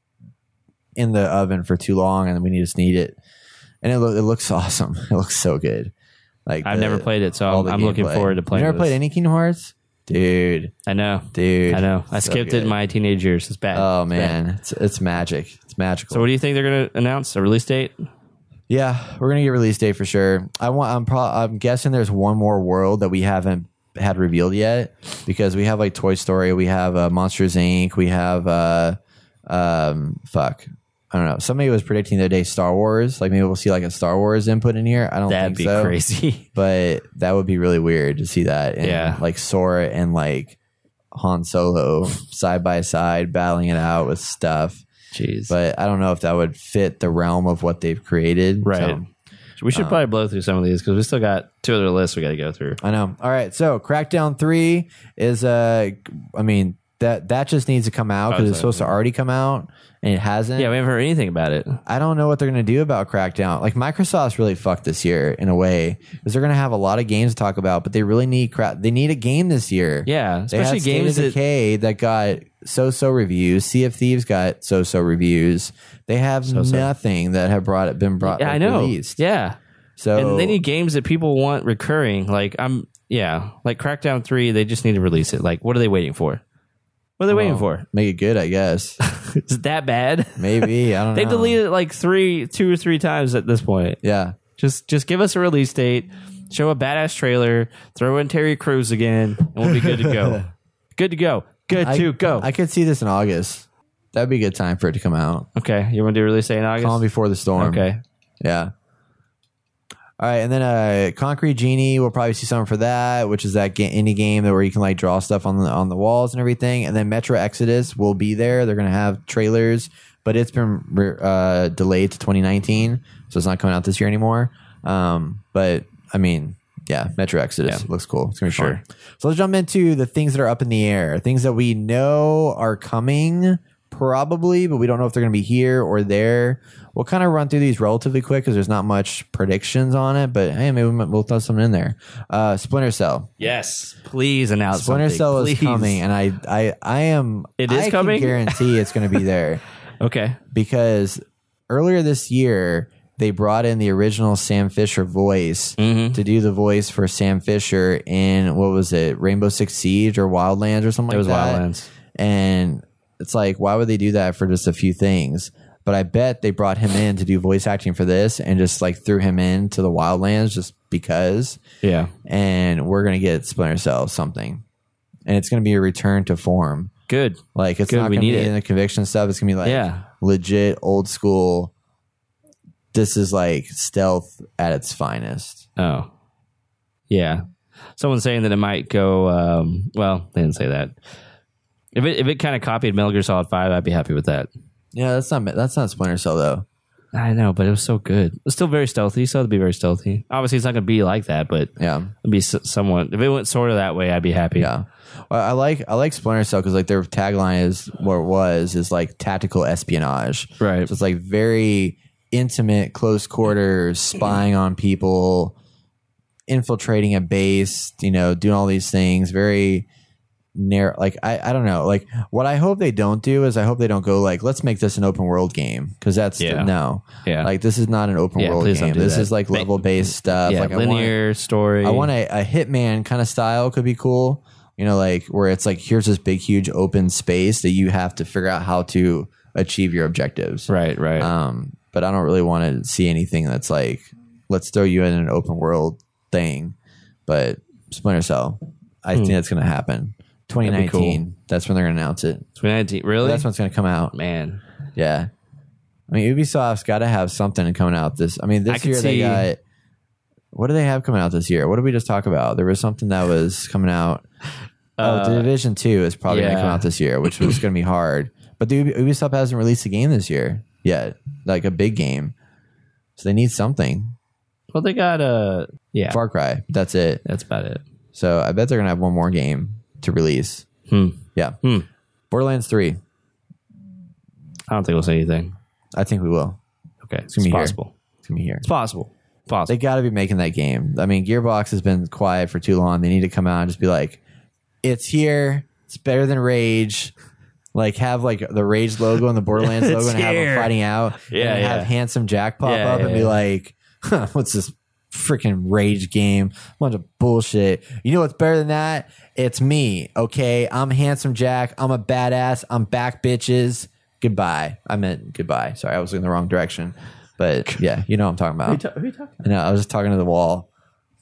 in the oven for too long, and we just need it. And it looks awesome. It looks so good. Like, I've never played it, so I'm looking forward to playing. You never played any Kingdom Hearts, dude? I know. I know. I So skipped it good. in my teenage years. It's bad. Oh It's man, bad. it's magic. It's magical. So what do you think they're going to announce? A release date? Yeah, we're gonna get a release date for sure. I'm guessing there's one more world that we haven't had revealed yet, because we have like Toy Story, we have Monsters Inc., we have I don't know. Somebody was predicting the other day Star Wars. Like, maybe we'll see like a Star Wars input in here. I don't That'd think be so. crazy. But that would be really weird to see that. And Yeah. like Sora and like Han Solo side by side battling it out with stuff. Jeez. But I don't know if that would fit the realm of what they've created. Right. So, We should probably blow through some of these because we still got 2 other lists we got to go through. I know. All right. So Crackdown 3 is I mean, that just needs to come out because it's supposed to already come out and it hasn't. Yeah, we haven't heard anything about it. I don't know what they're going to do about Crackdown. Like, Microsoft's really fucked this year in a way, because they're going to have a lot of games to talk about, but they really need they need a game this year. Yeah, They especially had State games of that Decay that got so-so reviews. Sea of Thieves got so-so reviews. They have nothing that have been brought. Yeah, like, I know. Released. Yeah. So And they need games that people want recurring. Like like Crackdown 3, they just need to release it. Like, what are they waiting for? What are they waiting for? make it good, I guess. Is it that bad? Maybe, I don't know. They've deleted it like 2 or 3 times at this point. Yeah. Just give us a release date, show a badass trailer, throw in Terry Crews again, and we'll be good to go. Good to go. Good to go. I could see this in August. That'd be a good time for it to come out. Okay. You want to do release date in August? Calm Before the Storm. Okay. Yeah. All right, and then Concrete Genie, we'll probably see something for that, which is that indie game where you can like draw stuff on the walls and everything. And then Metro Exodus will be there. They're going to have trailers, but it's been delayed to 2019, so it's not coming out this year anymore. But I mean, yeah, Metro Exodus looks cool. It's going to be fun. So let's jump into the things that are up in the air, things that we know are coming probably, but we don't know if they're going to be here or there. We'll kind of run through these relatively quick because there's not much predictions on it, but hey, maybe we'll throw something in there. Splinter Cell. Yes, please announce Splinter something. Cell Please. is coming, and I am. It is I coming? can guarantee it's going to be there Okay. because earlier this year they brought in the original Sam Fisher voice to do the voice for Sam Fisher in what was it, Rainbow Six Siege or Wildlands or something It was that. Wildlands. And it's like, why would they do that for just a few things? But I bet they brought him in to do voice acting for this and just like threw him into the Wildlands just because. Yeah. And we're going to get Splinter Cell something. And it's going to be a return to form. Good. Like, it's Good, not we going to need be it. in the conviction stuff. It's going to be like Yeah. legit old school. This is like stealth at its finest. Oh. Yeah. Someone's saying that it might go, well, they didn't say that. If it kind of copied Metal Gear Solid 5, I'd be happy with that. Yeah, that's not Splinter Cell though. I know, but it was so good. It was still very stealthy, so it'd be very stealthy. Obviously, it's not going to be like that, but Yeah. it'd be somewhat. If it went sort of that way, I'd be happy. Yeah. Well, I like Splinter Cell because like their tagline is what it was is like tactical espionage. Right. So it's like very intimate, close quarters, spying on people, infiltrating a base, doing all these things. Very narrow. Like I don't know. Like what I hope they don't do is I hope they don't go like, let's make this an open world game because that's no. Yeah. Like this is not an open world please don't game. do This that. is like level based stuff. Yeah, like linear story. I want a Hitman kind of style could be cool. Like where it's like, here's this big, huge open space that you have to figure out how to achieve your objectives. Right. But I don't really want to see anything that's like, let's throw you in an open world thing. But Splinter Cell, I think that's going to happen. 2019. Cool. That's when they're going to announce it. 2019. Really? That's when it's going to come out. Man. Yeah. I mean, Ubisoft's got to have something coming out this year they got. What do they have coming out this year? What did we just talk about? There was something that was coming out. The Division 2 is probably going to come out this year, which was going to be hard. But Ubisoft hasn't released a game this year yet, like a big game. So they need something. Well, they got Far Cry. That's it. That's about it. So I bet they're going to have one more game to release. Yeah. Borderlands 3. I don't think we'll say anything. I think we will. Okay, It's going to be possible. here. It's going to be here. It's possible. They got to be making that game. I mean, Gearbox has been quiet for too long. They need to come out and just be like, it's here. It's better than Rage. Like have like the Rage logo and the Borderlands logo and have them fighting out. Yeah, and have Handsome Jack pop up and be like, huh, what's this freaking Rage game? Bunch of bullshit. You know what's better than that? It's me. Okay, I'm Handsome Jack. I'm a badass. I'm back, bitches. Goodbye. I meant goodbye. Sorry, I was in the wrong direction. But yeah, you know what I'm talking about. Who are you talking? I know. I was just talking to the wall.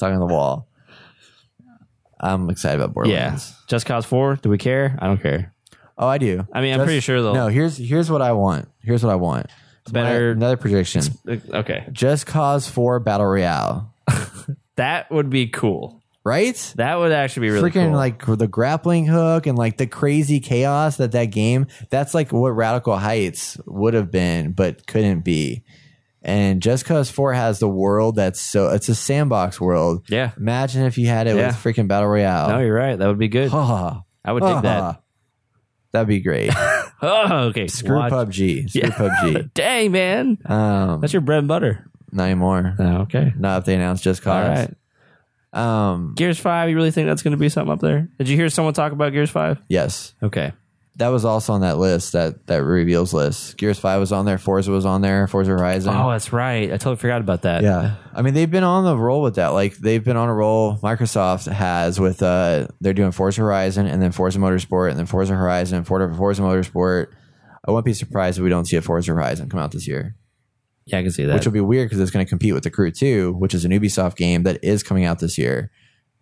I'm excited about Borderlands. Yeah. Just Cause 4. Do we care? I don't care. Oh, I do. I mean, I'm pretty sure they'll. No, here's what I want. Better. Another prediction. Okay. Just Cause 4 Battle Royale. That would be cool. Right? That would actually be really Freaking cool. like the grappling hook and like the crazy chaos that game. That's like what Radical Heights would have been, but couldn't be. And Just Cause 4 has the world it's a sandbox world. Yeah. Imagine if you had it with freaking Battle Royale. No, you're right. That would be good. I would dig that. That'd be great. Oh, okay. Screw PUBG. Screw PUBG. Dang, man. That's your bread and butter. Not anymore. Oh, okay. Not if they announce Just Cause. All right. Gears 5, you really think that's going to be something up there? Did you hear someone talk about Gears 5? Yes. Okay. That was also on that list, that reveals list. Gears 5 was on there. Forza was on there. Forza Horizon. Oh, that's right. I totally forgot about that. Yeah. I mean, they've been on the roll with that. Like, they've been on a roll. Microsoft has with, they're doing Forza Horizon and then Forza Motorsport and then Forza Horizon, Forza Motorsport. I wouldn't be surprised if we don't see a Forza Horizon come out this year. Yeah, I can see that. Which will be weird because it's going to compete with The Crew 2, which is an Ubisoft game that is coming out this year.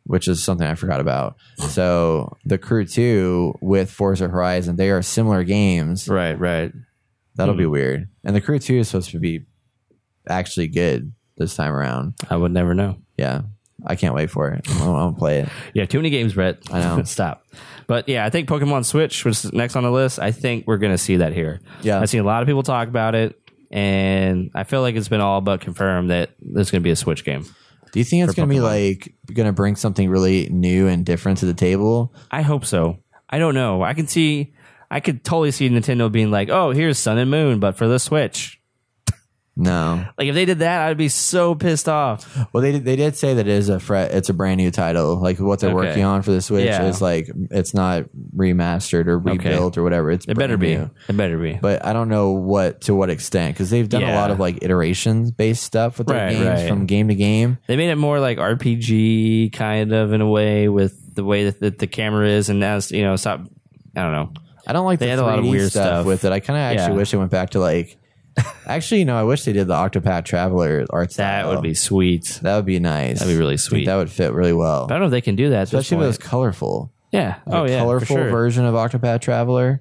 which is something I forgot about. So the Crew 2 with Forza Horizon, they are similar games. Right. That'll be weird. And the Crew 2 is supposed to be actually good this time around. I would never know. Yeah. I can't wait for it. I'm going to play it. Yeah, too many games, Brett. I know. Stop. But yeah, I think Pokemon Switch was next on the list. I think we're going to see that here. Yeah. I've seen a lot of people talk about it, and I feel like it's been all but confirmed that there's going to be a Switch game. Do you think it's For going to be Pokemon. like going to bring something really new and different to the table? I hope so. I don't know. I could totally see Nintendo being like, oh, here's Sun and Moon, but for the Switch. No. Like, if they did that, I'd be so pissed off. Well, they did say that it is it's a brand new title. Like what they're Okay. working on for the Switch Yeah. is like it's not remastered or rebuilt or whatever. It's It better brand be. new. It better be. But I don't know to what extent, because they've done a Yeah. lot of like iterations based stuff with their Right, games right. from game to game. They made it more like RPG kind of in a way with the way that the camera is, and now stop. I don't know. I don't like They the had a lot of 3D weird stuff stuff. with it. I kind of actually Yeah. wish it went back to like. Actually, I wish they did the Octopath Traveler art style. That would be sweet. That would be nice. That'd be really I think sweet. that would fit really well, But I don't know if they can do that. At this especially if it was point. colorful. Yeah. Like a colorful for sure. version of Octopath Traveler.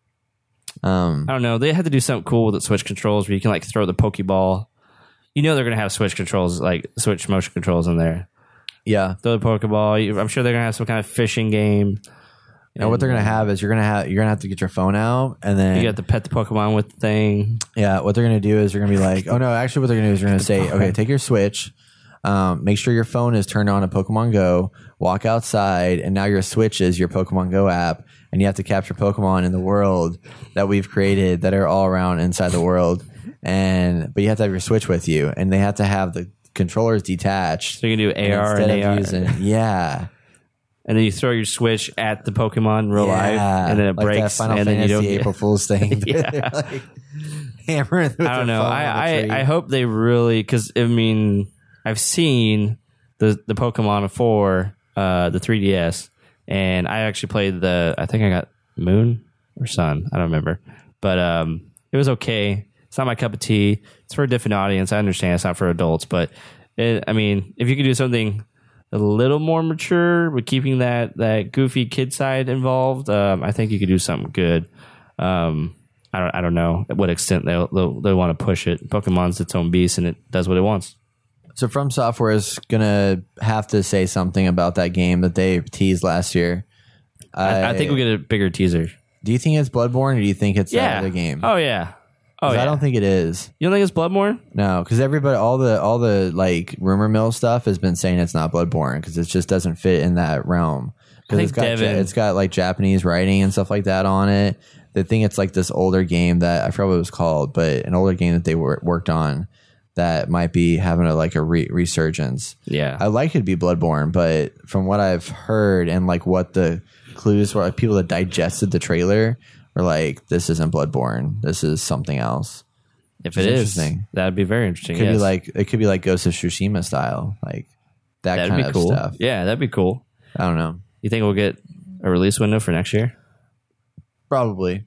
I don't know. They had to do something cool with the Switch controls where you can like throw the Pokeball. They're going to have Switch controls, like Switch motion controls in there. Yeah. Throw the Pokeball. I'm sure they're going to have some kind of fishing game. And what they're gonna have is you're gonna have to get your phone out, and then You got to pet the Pokemon with the thing. yeah, what they're gonna do is you're gonna be like, oh no, actually, what they're gonna do is you're gonna say, okay, take your Switch, make sure your phone is turned on to Pokemon Go, walk outside, and now your Switch is your Pokemon Go app, and you have to capture Pokemon in the world that we've created that are all around inside the world, but you have to have your Switch with you, and they have to have the controllers detached. So you can do AR and instead AR. of using, yeah. And then you throw your Switch at the Pokemon in real life, and then it like that breaks, Final and then you Fantasy don't. April Fool's thing. Yeah. They're like hammering with I don't their know. phone on the tree. I hope they really, because I've seen the Pokemon for the 3DS, and I actually played I think I got Moon or Sun. I don't remember, but it was okay. It's not my cup of tea. It's for a different audience. I understand it's not for adults, but if you could do something a little more mature with keeping that goofy kid side involved, I think you could do something good. I don't know at what extent they'll want to push it. Pokemon's its own beast, and it does what it wants. So From Software is gonna have to say something about that game that they teased last year. I think we'll get a bigger teaser. Do you think it's Bloodborne, or do you think it's that other game? Oh yeah. Oh 'Cause yeah. I don't think it is. You don't think it's Bloodborne? No, because everybody, all the like rumor mill stuff has been saying it's not Bloodborne because it just doesn't fit in that realm. I Because think it's got like Japanese writing and stuff like that on it. They think it's like this older game that I forgot what it was called, but an older game that they worked on that might be having a resurgence. Yeah. I like it to be Bloodborne, but from what I've heard and like what the clues were, like people that digested the trailer were like, "This isn't Bloodborne. This is something else." If Which it is is, interesting. that'd be very interesting. It yes. could be like Ghost of Tsushima style, like that That'd kind be of cool. stuff. Yeah, that'd be cool. I don't know. You think we'll get a release window for next year? Probably.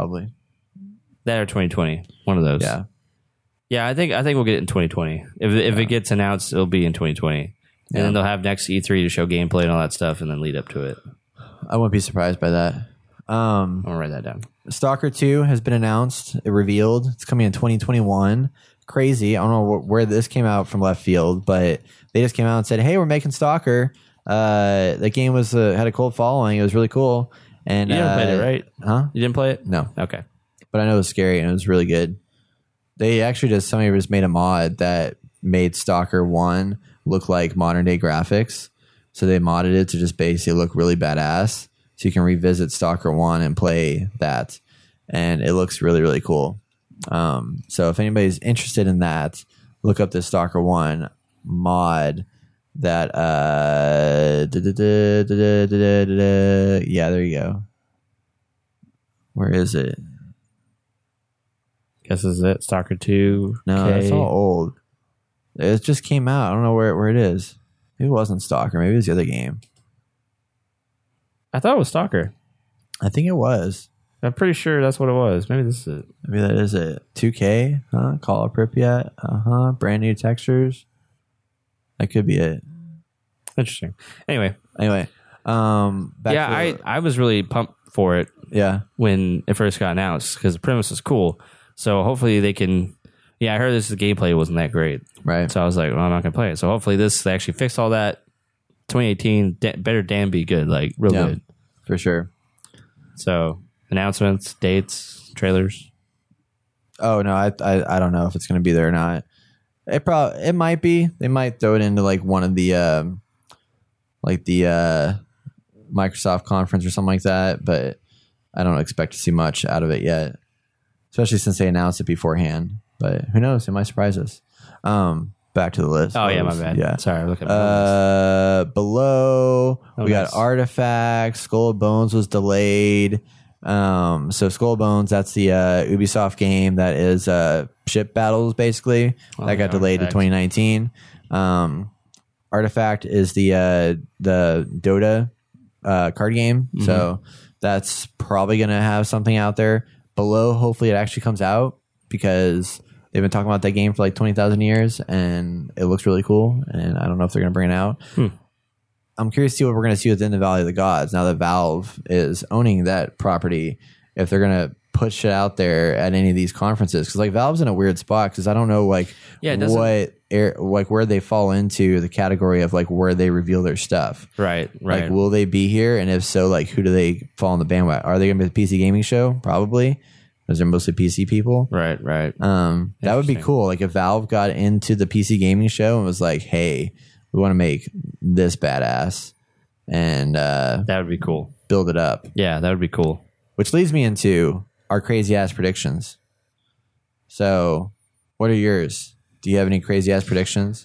That or 2020? One of those. Yeah. Yeah, I think we'll get it in 2020. If it gets announced, it'll be in 2020, and then they'll have next E3 to show gameplay and all that stuff, and then lead up to it. I wouldn't be surprised by that. I'm gonna write that down. Stalker 2 has been announced. It revealed. It's coming in 2021. Crazy. I don't know where this came out from left field, but they just came out and said, "Hey, we're making Stalker." The game was had a cult following. It was really cool. And You didn't play it, right? Huh? You didn't play it? No. Okay. But I know it was scary and it was really good. They actually somebody just made a mod that made Stalker 1 look like modern day graphics. So they modded it to just basically look really badass. So you can revisit Stalker 1 and play that. And it looks really, really cool. So if anybody's interested in that, look up the Stalker 1 mod that yeah, there you go. Where is it? Guess this is it. Stalker 2. No, okay. it's all old. It just came out. I don't know where it is. Maybe it wasn't Stalker. Maybe it was the other game. I thought it was Stalker. I think it was. I'm pretty sure that's what it was. Maybe this is it. Maybe that is it. 2K, huh? Call of Pripyat, brand new textures. That could be it. Interesting. Anyway, Back to I was really pumped for it yeah. when it first got announced because the premise is cool. So hopefully they can. Yeah, I heard the gameplay wasn't that great. Right. So I was like, well, I'm not gonna play it. So hopefully they actually fixed all that. 2018 better damn be good, like real good for sure. So announcements, dates, trailers. Oh no, I don't know if it's going to be there or not. It might be. They might throw it into like one of the Microsoft conference or something like that, but I don't expect to see much out of it yet, especially since they announced it beforehand. But who knows? It might surprise us. Back to the list. Oh yeah, my bad. Yeah, sorry. Look at below we nice. got Artifacts. Skull and Bones was delayed. So Skull and Bones, that's the Ubisoft game that is ship battles basically. That got delayed to 2019. Artifact is the Dota card game. Mm-hmm. So that's probably going to have something out there. Below, hopefully it actually comes out because they've been talking about that game for like 20,000 years and it looks really cool. And I don't know if they're going to bring it out. I'm curious to see what we're going to see within the Valley of the Gods now that Valve is owning that property. If they're going to push it out there at any of these conferences, because like Valve's in a weird spot because I don't know like where they fall into the category of like where they reveal their stuff. Right. Like, will they be here? And if so, like who do they fall on the bandwagon? Are they going to be the PC gaming show? Probably, because they're mostly PC people. Right. That would be cool. Like if Valve got into the PC gaming show and was like, hey, we want to make this badass, and that would be cool. Build it up. Yeah, that would be cool. Which leads me into our crazy ass predictions. So, what are yours? Do you have any crazy ass predictions?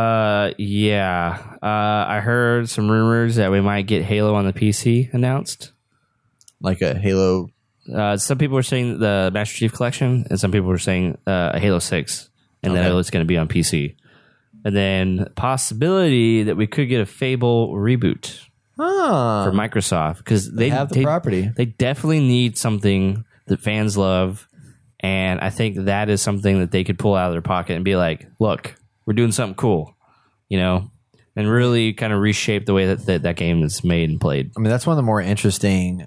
Yeah. I heard some rumors that we might get Halo on the PC announced. Like a Halo. Some people were saying the Master Chief Collection, and some people were saying a Halo 6, and then it's going to be on PC. And then possibility that we could get a Fable reboot for Microsoft because they have the property. They definitely need something that fans love, and I think that is something that they could pull out of their pocket and be like, "Look, we're doing something cool," and really kind of reshape the way that game is made and played. I mean, that's one of the more interesting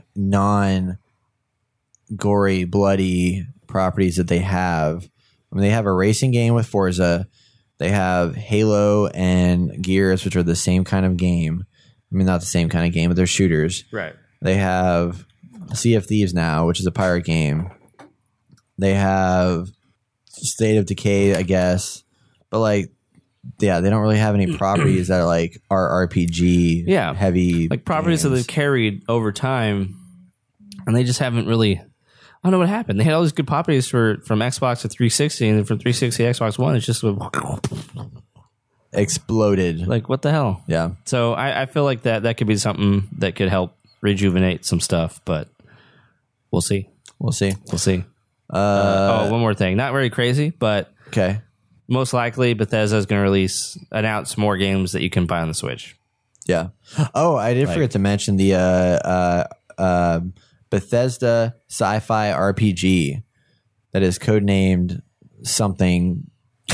non-gory, bloody properties that they have. I mean, they have a racing game with Forza. They have Halo and Gears, which are the same kind of game. I mean, not the same kind of game, but they're shooters. Right. They have Sea of Thieves now, which is a pirate game. They have State of Decay, I guess. But, like, yeah, they don't really have any properties that are RPG heavy. Like properties that they've carried over time, and they just haven't really... I don't know what happened. They had all these good properties from Xbox to 360, and then from 360 to Xbox One, it's just exploded. Like, what the hell? Yeah. So I feel like that could be something that could help rejuvenate some stuff, but we'll see. We'll see. One more thing. Not very crazy, but okay. Most likely Bethesda is going to announce more games that you can buy on the Switch. Yeah. Oh, I did forget to mention the Bethesda sci-fi RPG that is codenamed something,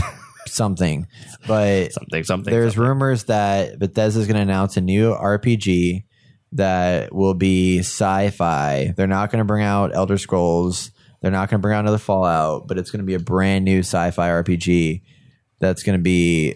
but there's rumors that Bethesda is going to announce a new RPG that will be sci-fi. They're not going to bring out Elder Scrolls. They're not going to bring out another Fallout, but it's going to be a brand new sci-fi RPG that's going to be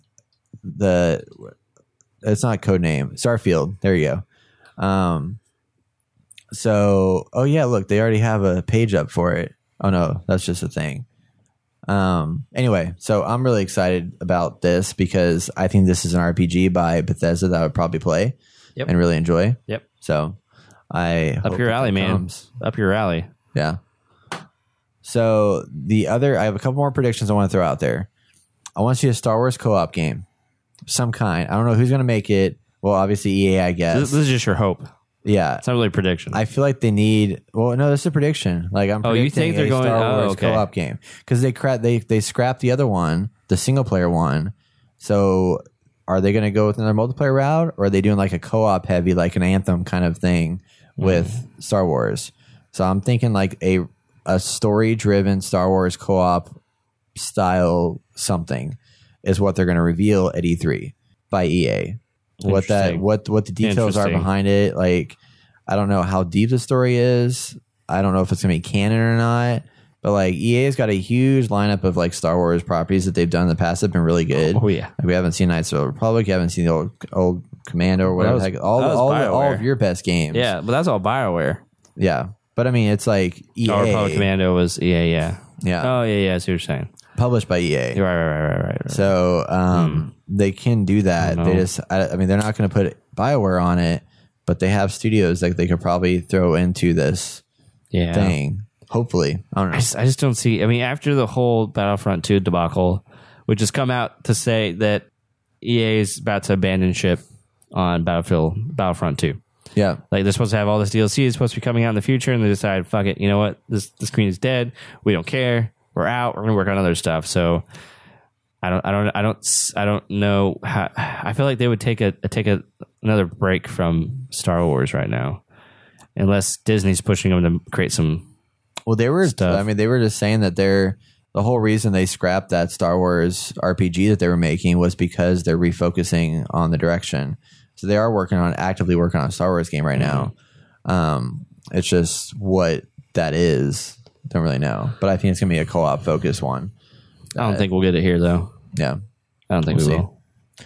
it's not codename, Starfield. There you go. So, oh yeah, look, they already have a page up for it. Oh no, that's just a thing. Anyway, so I'm really excited about this because I think this is an RPG by Bethesda that I would probably play and really enjoy. Yep. So I up your alley, man. Up your alley. Yeah. So I have a couple more predictions I want to throw out there. I want to see a Star Wars co-op game, of some kind. I don't know who's going to make it. Well, obviously EA, I guess. This is just your hope. Yeah, it's not really a prediction. I feel like they need. Well, no, this is a prediction. Like I'm. You think they're going Star Wars co-op game because they scrapped the other one, the single player one. So are they going to go with another multiplayer route, or are they doing like a co-op heavy, like an Anthem kind of thing with Star Wars? So I'm thinking like a story driven Star Wars co-op style something is what they're going to reveal at E3 by EA. what the details are behind it. Like, I don't know how deep the story is. I don't know if it's gonna be canon or not. But like EA's got a huge lineup of like Star Wars properties that they've done in the past that have been really good. Oh yeah, like, we haven't seen Knights of the Republic. You haven't seen the old Commando or whatever. All of your best games. Yeah, but that's all BioWare. Yeah, but I mean, it's like EA. Oh, Republic Commando was EA. Yeah. Yeah. Oh yeah. I see what you're saying. Published by EA. Right. So they can do that. They just, I mean, they're not going to put BioWare on it, but they have studios that they could probably throw into this thing. Hopefully. I don't know. I just don't see. I mean, after the whole Battlefront 2 debacle, which has come out to say that EA is about to abandon ship on Battlefront 2. Yeah. Like, they're supposed to have all this DLC. It's supposed to be coming out in the future, and they decide, fuck it, you know what? This screen is dead. We don't care. We're out. We're going to work on other stuff. So I don't know how. I feel like they would take another break from Star Wars right now, unless Disney's pushing them to create some. Well, they were stuff. I mean, they were just saying that the whole reason they scrapped that Star Wars RPG that they were making was because they're refocusing on the direction. So they are actively working on a Star Wars game right now. It's just what that is. Don't really know, but I think it's gonna be a co-op focused one. I don't think we'll get it here though. Yeah, I don't think we will.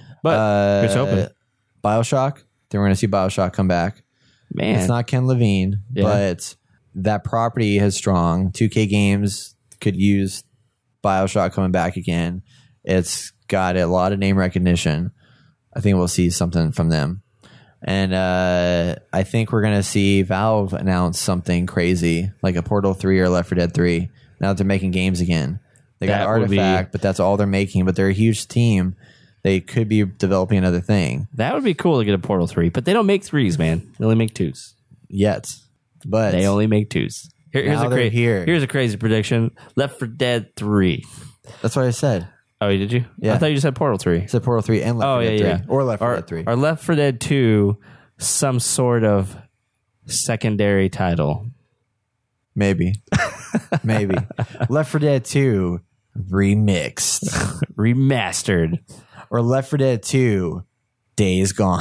But it's open. BioShock. Then we're gonna see BioShock come back. Man, it's not Ken Levine, but that property is strong. 2K Games could use BioShock coming back again. It's got a lot of name recognition. I think we'll see something from them. And I think we're going to see Valve announce something crazy, like a Portal 3 or Left 4 Dead 3, now that they're making games again. They got Artifact, but that's all they're making. But they're a huge team. They could be developing another thing. That would be cool to get a Portal 3, but they don't make 3s, man. They only make 2s. Yet. But they only make 2s. Here's a crazy prediction. Left 4 Dead 3. That's what I said. Oh, did you? Yeah. I thought you just said Portal 3. I said Portal 3 and Left 4 Dead 3. Or Left 4 Dead 3. Or Left 4 Dead 2 some sort of secondary title? Maybe. Left 4 Dead 2 remixed. Remastered. Or Left 4 Dead 2 Days Gone.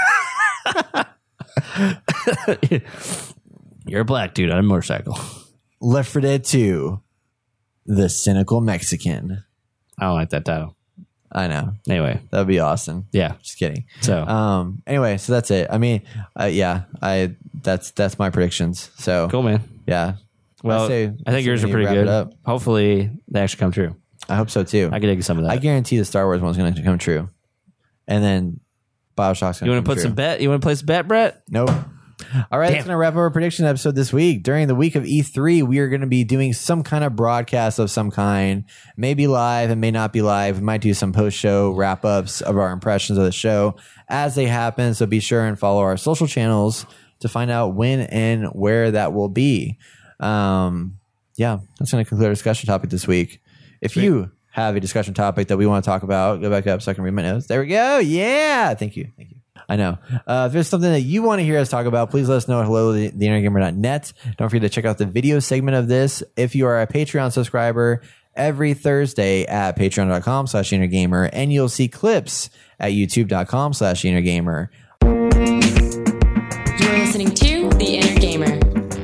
You're a black dude on a motorcycle. Left 4 Dead 2 The Cynical Mexican. I don't like that title. I know. Anyway, that would be awesome. Yeah, just kidding. So, anyway, so that's it. I mean, that's my predictions. So cool, man. Yeah. Well, I think yours are pretty good. Hopefully, they actually come true. I hope so too. I could dig some of that. I guarantee the Star Wars one's going to come true, and then BioShock's going to. You want to put some bet? You want to place a bet, Brett? Nope. All right, that's going to wrap up our prediction episode this week. During the week of E3, we are going to be doing some kind of broadcast of some kind. Maybe live and may not be live. We might do some post-show wrap-ups of our impressions of the show as they happen. So be sure and follow our social channels to find out when and where that will be. Yeah, that's going to conclude our discussion topic this week. If you have a discussion topic that we want to talk about, go back up so I can read my notes. There we go. Yeah. Thank you. I know. If there's something that you want to hear us talk about, please let us know at hello@theinnergamer.net. Don't forget to check out the video segment of this. If you are a Patreon subscriber, every Thursday at patreon.com/theinnergamer, and you'll see clips at youtube.com/theinnergamer. You're listening to The Inner Gamer.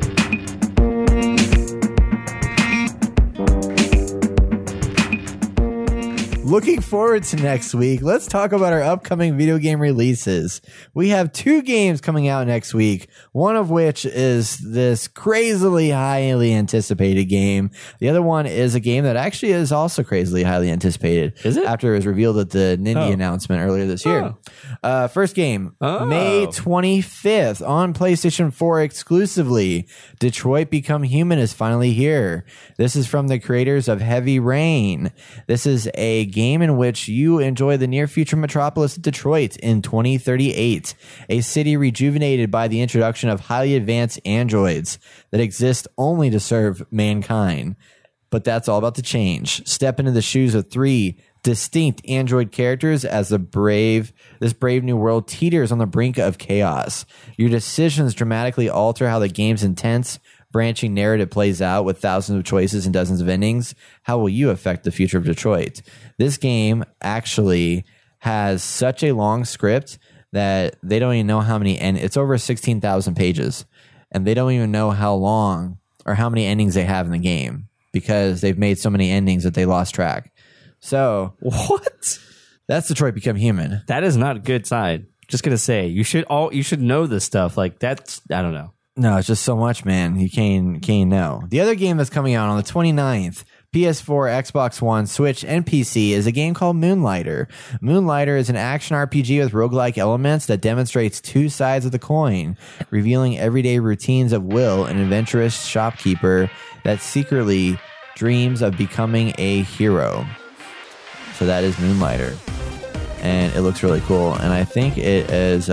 Looking forward to next week. Let's talk about our upcoming video game releases. We have 2 games coming out next week, one of which is this crazily highly anticipated game. The other one is a game that actually is also crazily highly anticipated. Is it? After it was revealed at the Nindy announcement earlier this year. First game, May 25th on PlayStation 4 exclusively. Detroit Become Human is finally here. This is from the creators of Heavy Rain. This is a game in which you enjoy the near future metropolis of Detroit in 2038, a city rejuvenated by the introduction of highly advanced androids that exist only to serve mankind. But that's all about to change. Step into the shoes of 3 distinct android characters as this brave new world teeters on the brink of chaos. Your decisions dramatically alter how the game's intense, branching narrative plays out with thousands of choices and dozens of endings. How will you affect the future of Detroit? This game actually has such a long script that they don't even know how many, and it's over 16,000 pages, and they don't even know how long or how many endings they have in the game because they've made so many endings that they lost track. So What? that's Detroit Become Human. That is not a good sign. Just gonna say you should know this stuff. Like that's I don't know. No, it's just so much, man. You can't know. The other game that's coming out on the 29th, PS4, Xbox One, Switch, and PC is a game called Moonlighter. Moonlighter is an action RPG with roguelike elements that demonstrates two sides of the coin, revealing everyday routines of Will, an adventurous shopkeeper that secretly dreams of becoming a hero. So that is Moonlighter. And it looks really cool. And I think it is...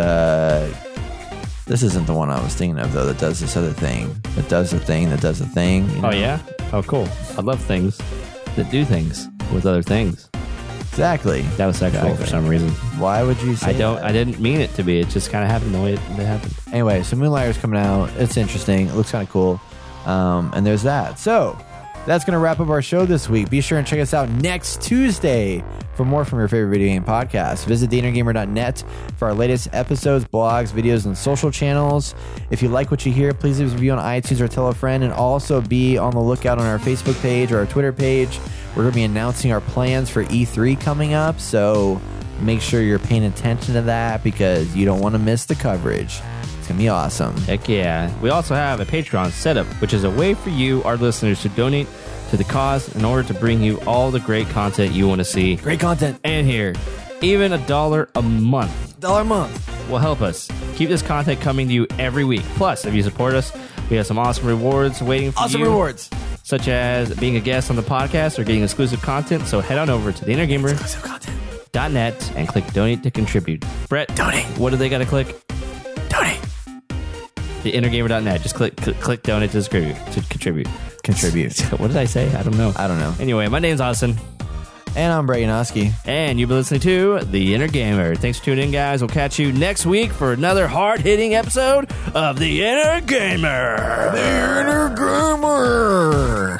this isn't the one I was thinking of, though, that does this other thing. That does the thing that does the thing. You know? Oh yeah. Oh cool. I love things that do things with other things. Exactly. That was sexual for some reason. Why would you say that? I didn't mean it to be. It just kind of happened the way it happened. Anyway, so Moonlighter's coming out. It's interesting. It looks kind of cool. And there's that. So that's going to wrap up our show this week. Be sure and check us out next Tuesday for more from your favorite video game podcast. Visit theinnergamer.net for our latest episodes, blogs, videos, and social channels. If you like what you hear, please leave us a review on iTunes or tell a friend, and also be on the lookout on our Facebook page or our Twitter page. We're going to be announcing our plans for E3 coming up, so make sure you're paying attention to that because you don't want to miss the coverage. It's going to be awesome. Heck yeah. We also have a Patreon setup, which is a way for you, our listeners, to donate to the cause in order to bring you all the great content you want to see. Great content. And here, even $1 a month. $1 a month. Will help us keep this content coming to you every week. Plus, if you support us, we have some awesome rewards waiting for you. Awesome rewards. Such as being a guest on the podcast or getting exclusive content. So head on over to theinnergamer.net and click donate to contribute. Brett, Donate. what do they got to click? Donate. Theinnergamer.net. Just click donate to contribute. Contribute. What did I say? I don't know. I don't know. Anyway, my name's Austin. And I'm Brett Yanofsky. And you've been listening to The Inner Gamer. Thanks for tuning in, guys. We'll catch you next week for another hard-hitting episode of The Inner Gamer. The Inner Gamer.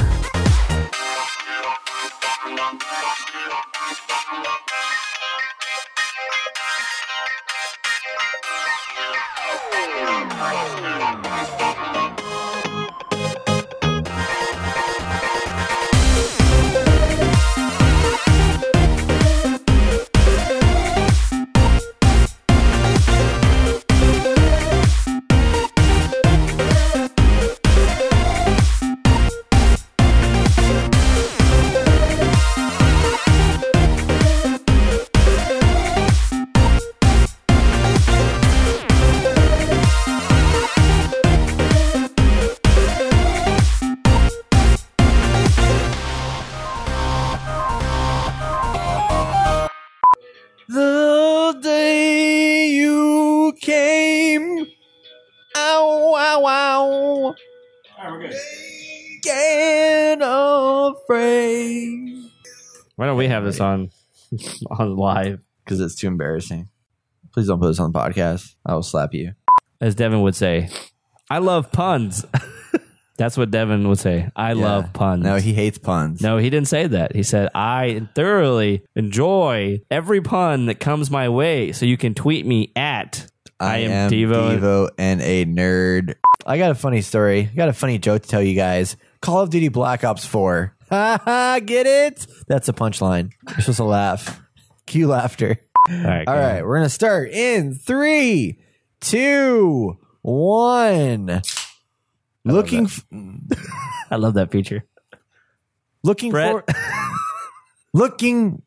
The day you came, ow, ow, ow. All right, we're good. Get afraid. Why don't we have this on live? Because it's too embarrassing. Please don't put this on the podcast. I will slap you. As Devin would say, I love puns. That's what Devin would say. I love puns. No, he hates puns. No, he didn't say that. He said, I thoroughly enjoy every pun that comes my way. So you can tweet me at I am Devo and a nerd. I got a funny story. I got a funny joke to tell you guys. Call of Duty Black Ops 4. Ha ha, get it? That's a punchline. You're supposed to laugh. Cue laughter. All right. All right, we're going to start in 3, 2, 1. Looking I love that feature. looking Brett? for looking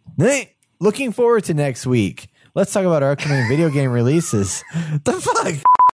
looking forward to next week. Let's talk about our upcoming video game releases. The fuck?